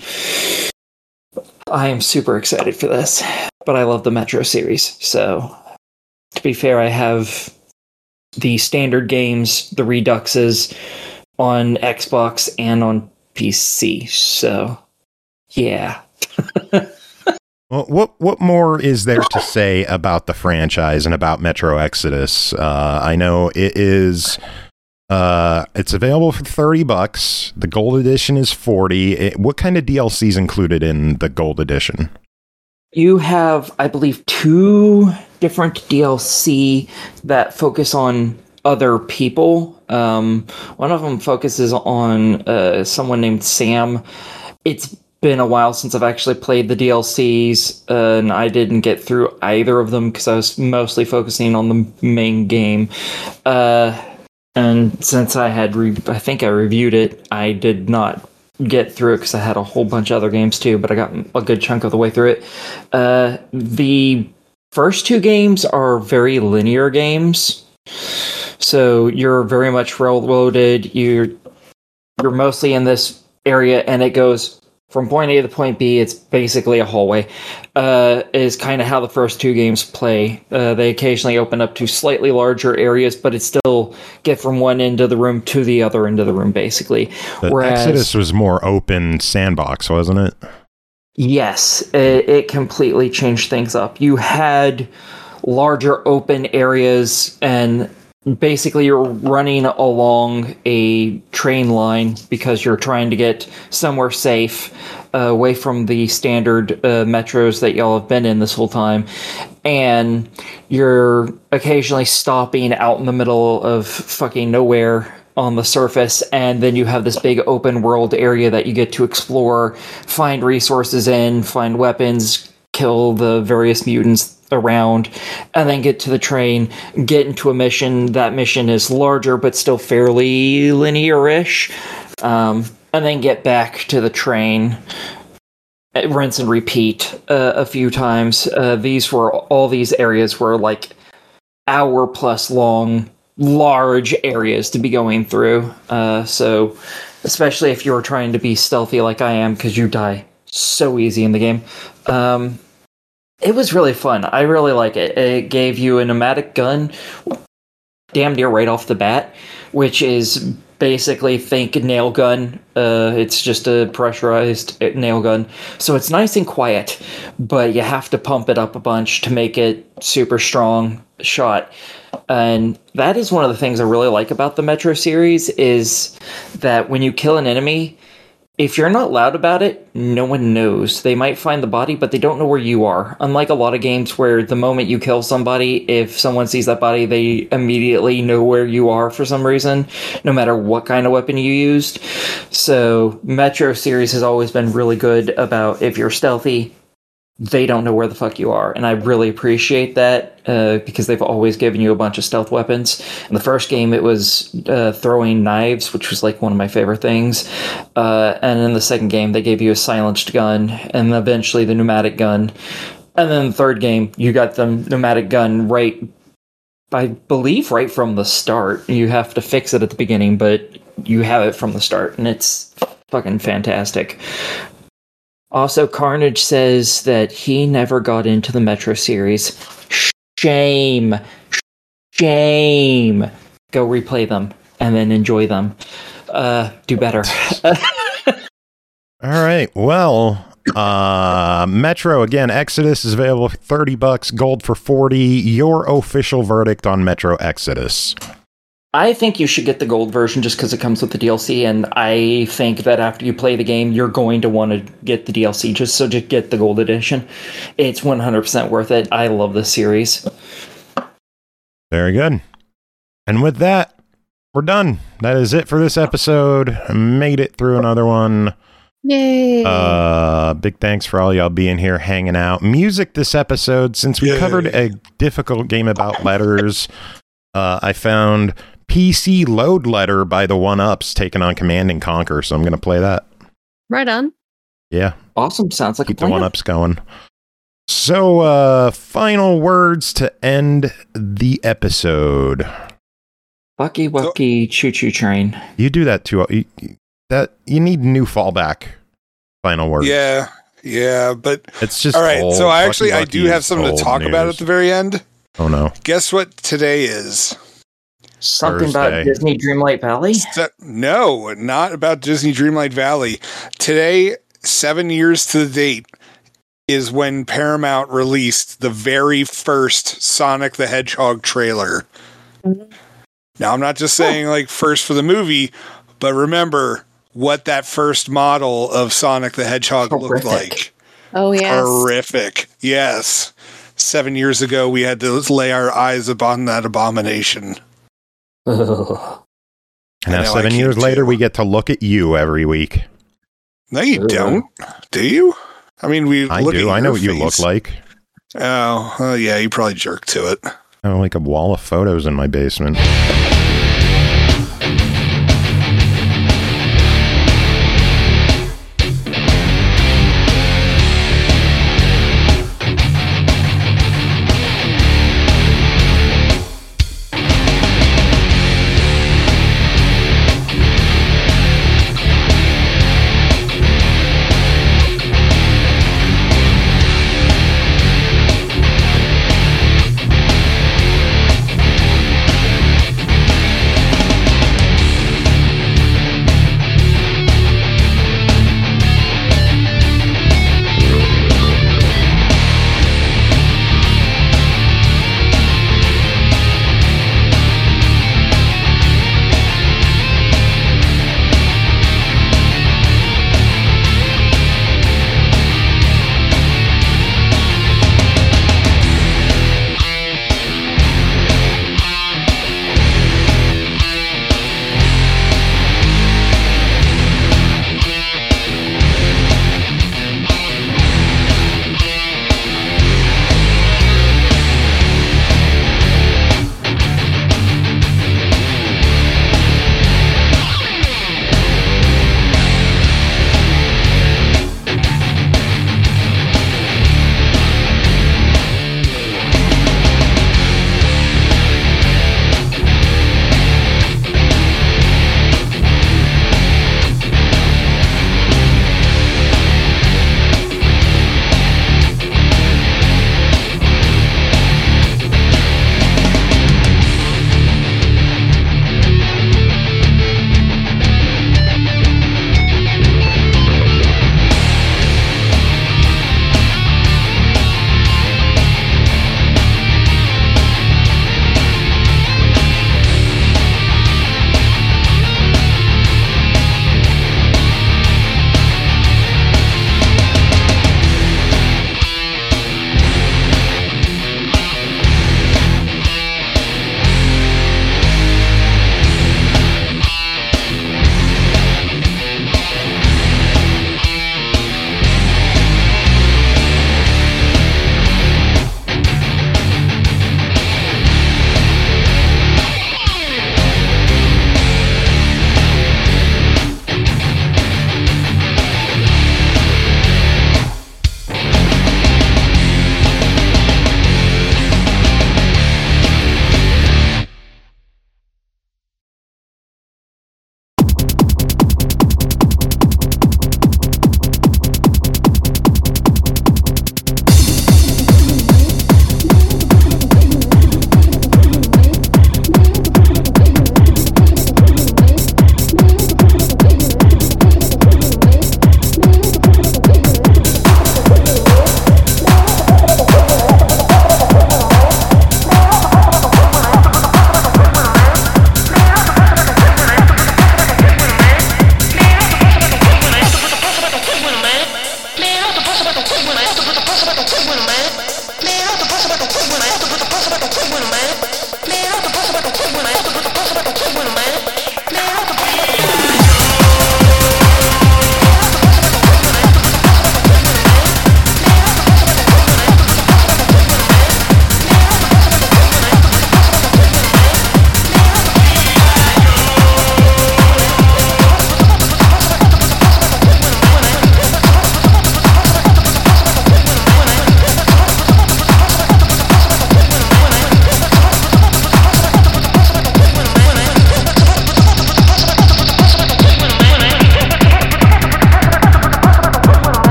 I am super excited for this, but I love the Metro series. So, to be fair, I have the standard games, the Reduxes, on Xbox and on P C. So, yeah. Well, what what more is there to say about the franchise and about Metro Exodus? Uh, I know it is. Uh, it's available for thirty bucks. The Gold Edition is forty. It, what kind of D L C is included in the Gold Edition? You have, I believe, two different D L C that focus on other people. Um, one of them focuses on uh, someone named Sam. It's been a while since I've actually played the D L Cs, uh, and I didn't get through either of them because I was mostly focusing on the main game. Uh, and since I had, re- I think I reviewed it, I did not get through it because I had a whole bunch of other games too, but I got a good chunk of the way through it. Uh, the first two games are very linear games, so you're very much railroaded. You're you're mostly in this area, and it goes from point A to point B, it's basically a hallway, uh, is kind of how the first two games play. Uh, they occasionally open up to slightly larger areas, but it's still get from one end of the room to the other end of the room, basically. But Whereas, Exodus was more open sandbox, wasn't it? Yes, it, it completely changed things up. You had larger open areas, and basically you're running along a train line because you're trying to get somewhere safe, uh, away from the standard uh, metros that y'all have been in this whole time. And you're occasionally stopping out in the middle of fucking nowhere on the surface, and then you have this big open world area that you get to explore, find resources in, find weapons, kill the various mutants around, and then get to the train, get into a mission. That mission is larger but still fairly linear-ish, um, and then get back to the train. Rinse and repeat uh, a few times. Uh, these were all these areas were like hour plus long, large areas to be going through. Uh, so, especially if you're trying to be stealthy like I am, because you die so easy in the game. Um, it was really fun. I really like it. It gave you a pneumatic gun damn near right off the bat, which is basically think nail gun. Uh, it's just a pressurized nail gun. So it's nice and quiet, but you have to pump it up a bunch to make it super strong shot. And that is one of the things I really like about the Metro series, is that when you kill an enemy, if you're not loud about it, no one knows. They might find the body, but they don't know where you are. Unlike a lot of games where the moment you kill somebody, if someone sees that body, they immediately know where you are for some reason, no matter what kind of weapon you used. So Metro series has always been really good about if you're stealthy, they don't know where the fuck you are. And I really appreciate that, uh, because they've always given you a bunch of stealth weapons. In the first game, it was uh, throwing knives, which was like one of my favorite things. Uh, and in the second game, they gave you a silenced gun, and eventually the pneumatic gun. And then the third game, you got the pneumatic gun right, I believe, right from the start. You have to fix it at the beginning, but you have it from the start, and it's fucking fantastic. Also, Carnage says that he never got into the Metro series. Shame. Shame. Go replay them and then enjoy them. Uh, do better. All right. Well, uh, Metro, again, Exodus is available for thirty bucks, gold for forty. Your official verdict on Metro Exodus? I think you should get the gold version just because it comes with the D L C, and I think that after you play the game, you're going to want to get the D L C, just so just get the gold edition. It's one hundred percent worth it. I love this series. Very good. And with that, we're done. That is it for this episode. Made it through another one. Yay. Uh, big thanks for all y'all being here, hanging out. Music this episode, since we Yay. covered a difficult game about letters, uh, I found P C Load Letter by the One-Ups taking on Command and Conquer, so I'm going to play that. Right on. Yeah. Awesome. Sounds like Keep a the plan. One-Ups going. So, uh, final words to end the episode. Bucky Wucky Choo Choo Train. You do that too. You, that you need new fallback final words. Yeah, yeah, but It's just all right. old. So I actually Bucky I do Wucky have is something to old talk about news. at the very end. Oh no. Guess what today is? Something Thursday. about Disney Dreamlight Valley? Se- no, not about Disney Dreamlight Valley. Today, seven years to the date, is when Paramount released the very first Sonic the Hedgehog trailer. Now, I'm not just saying like first for the movie, but remember what that first model of Sonic the Hedgehog looked Horrific. like. Oh, yes. Horrific. Yes. Seven years ago, we had to lay our eyes upon that abomination. Ugh. And now I know, I seven can't years later, too. we get to look at you every week. No, you Ugh. don't. Do you? I mean, we I look do. at I know your what you look face. like. Oh, uh, yeah, you probably jerk to it. I have like a wall of photos in my basement.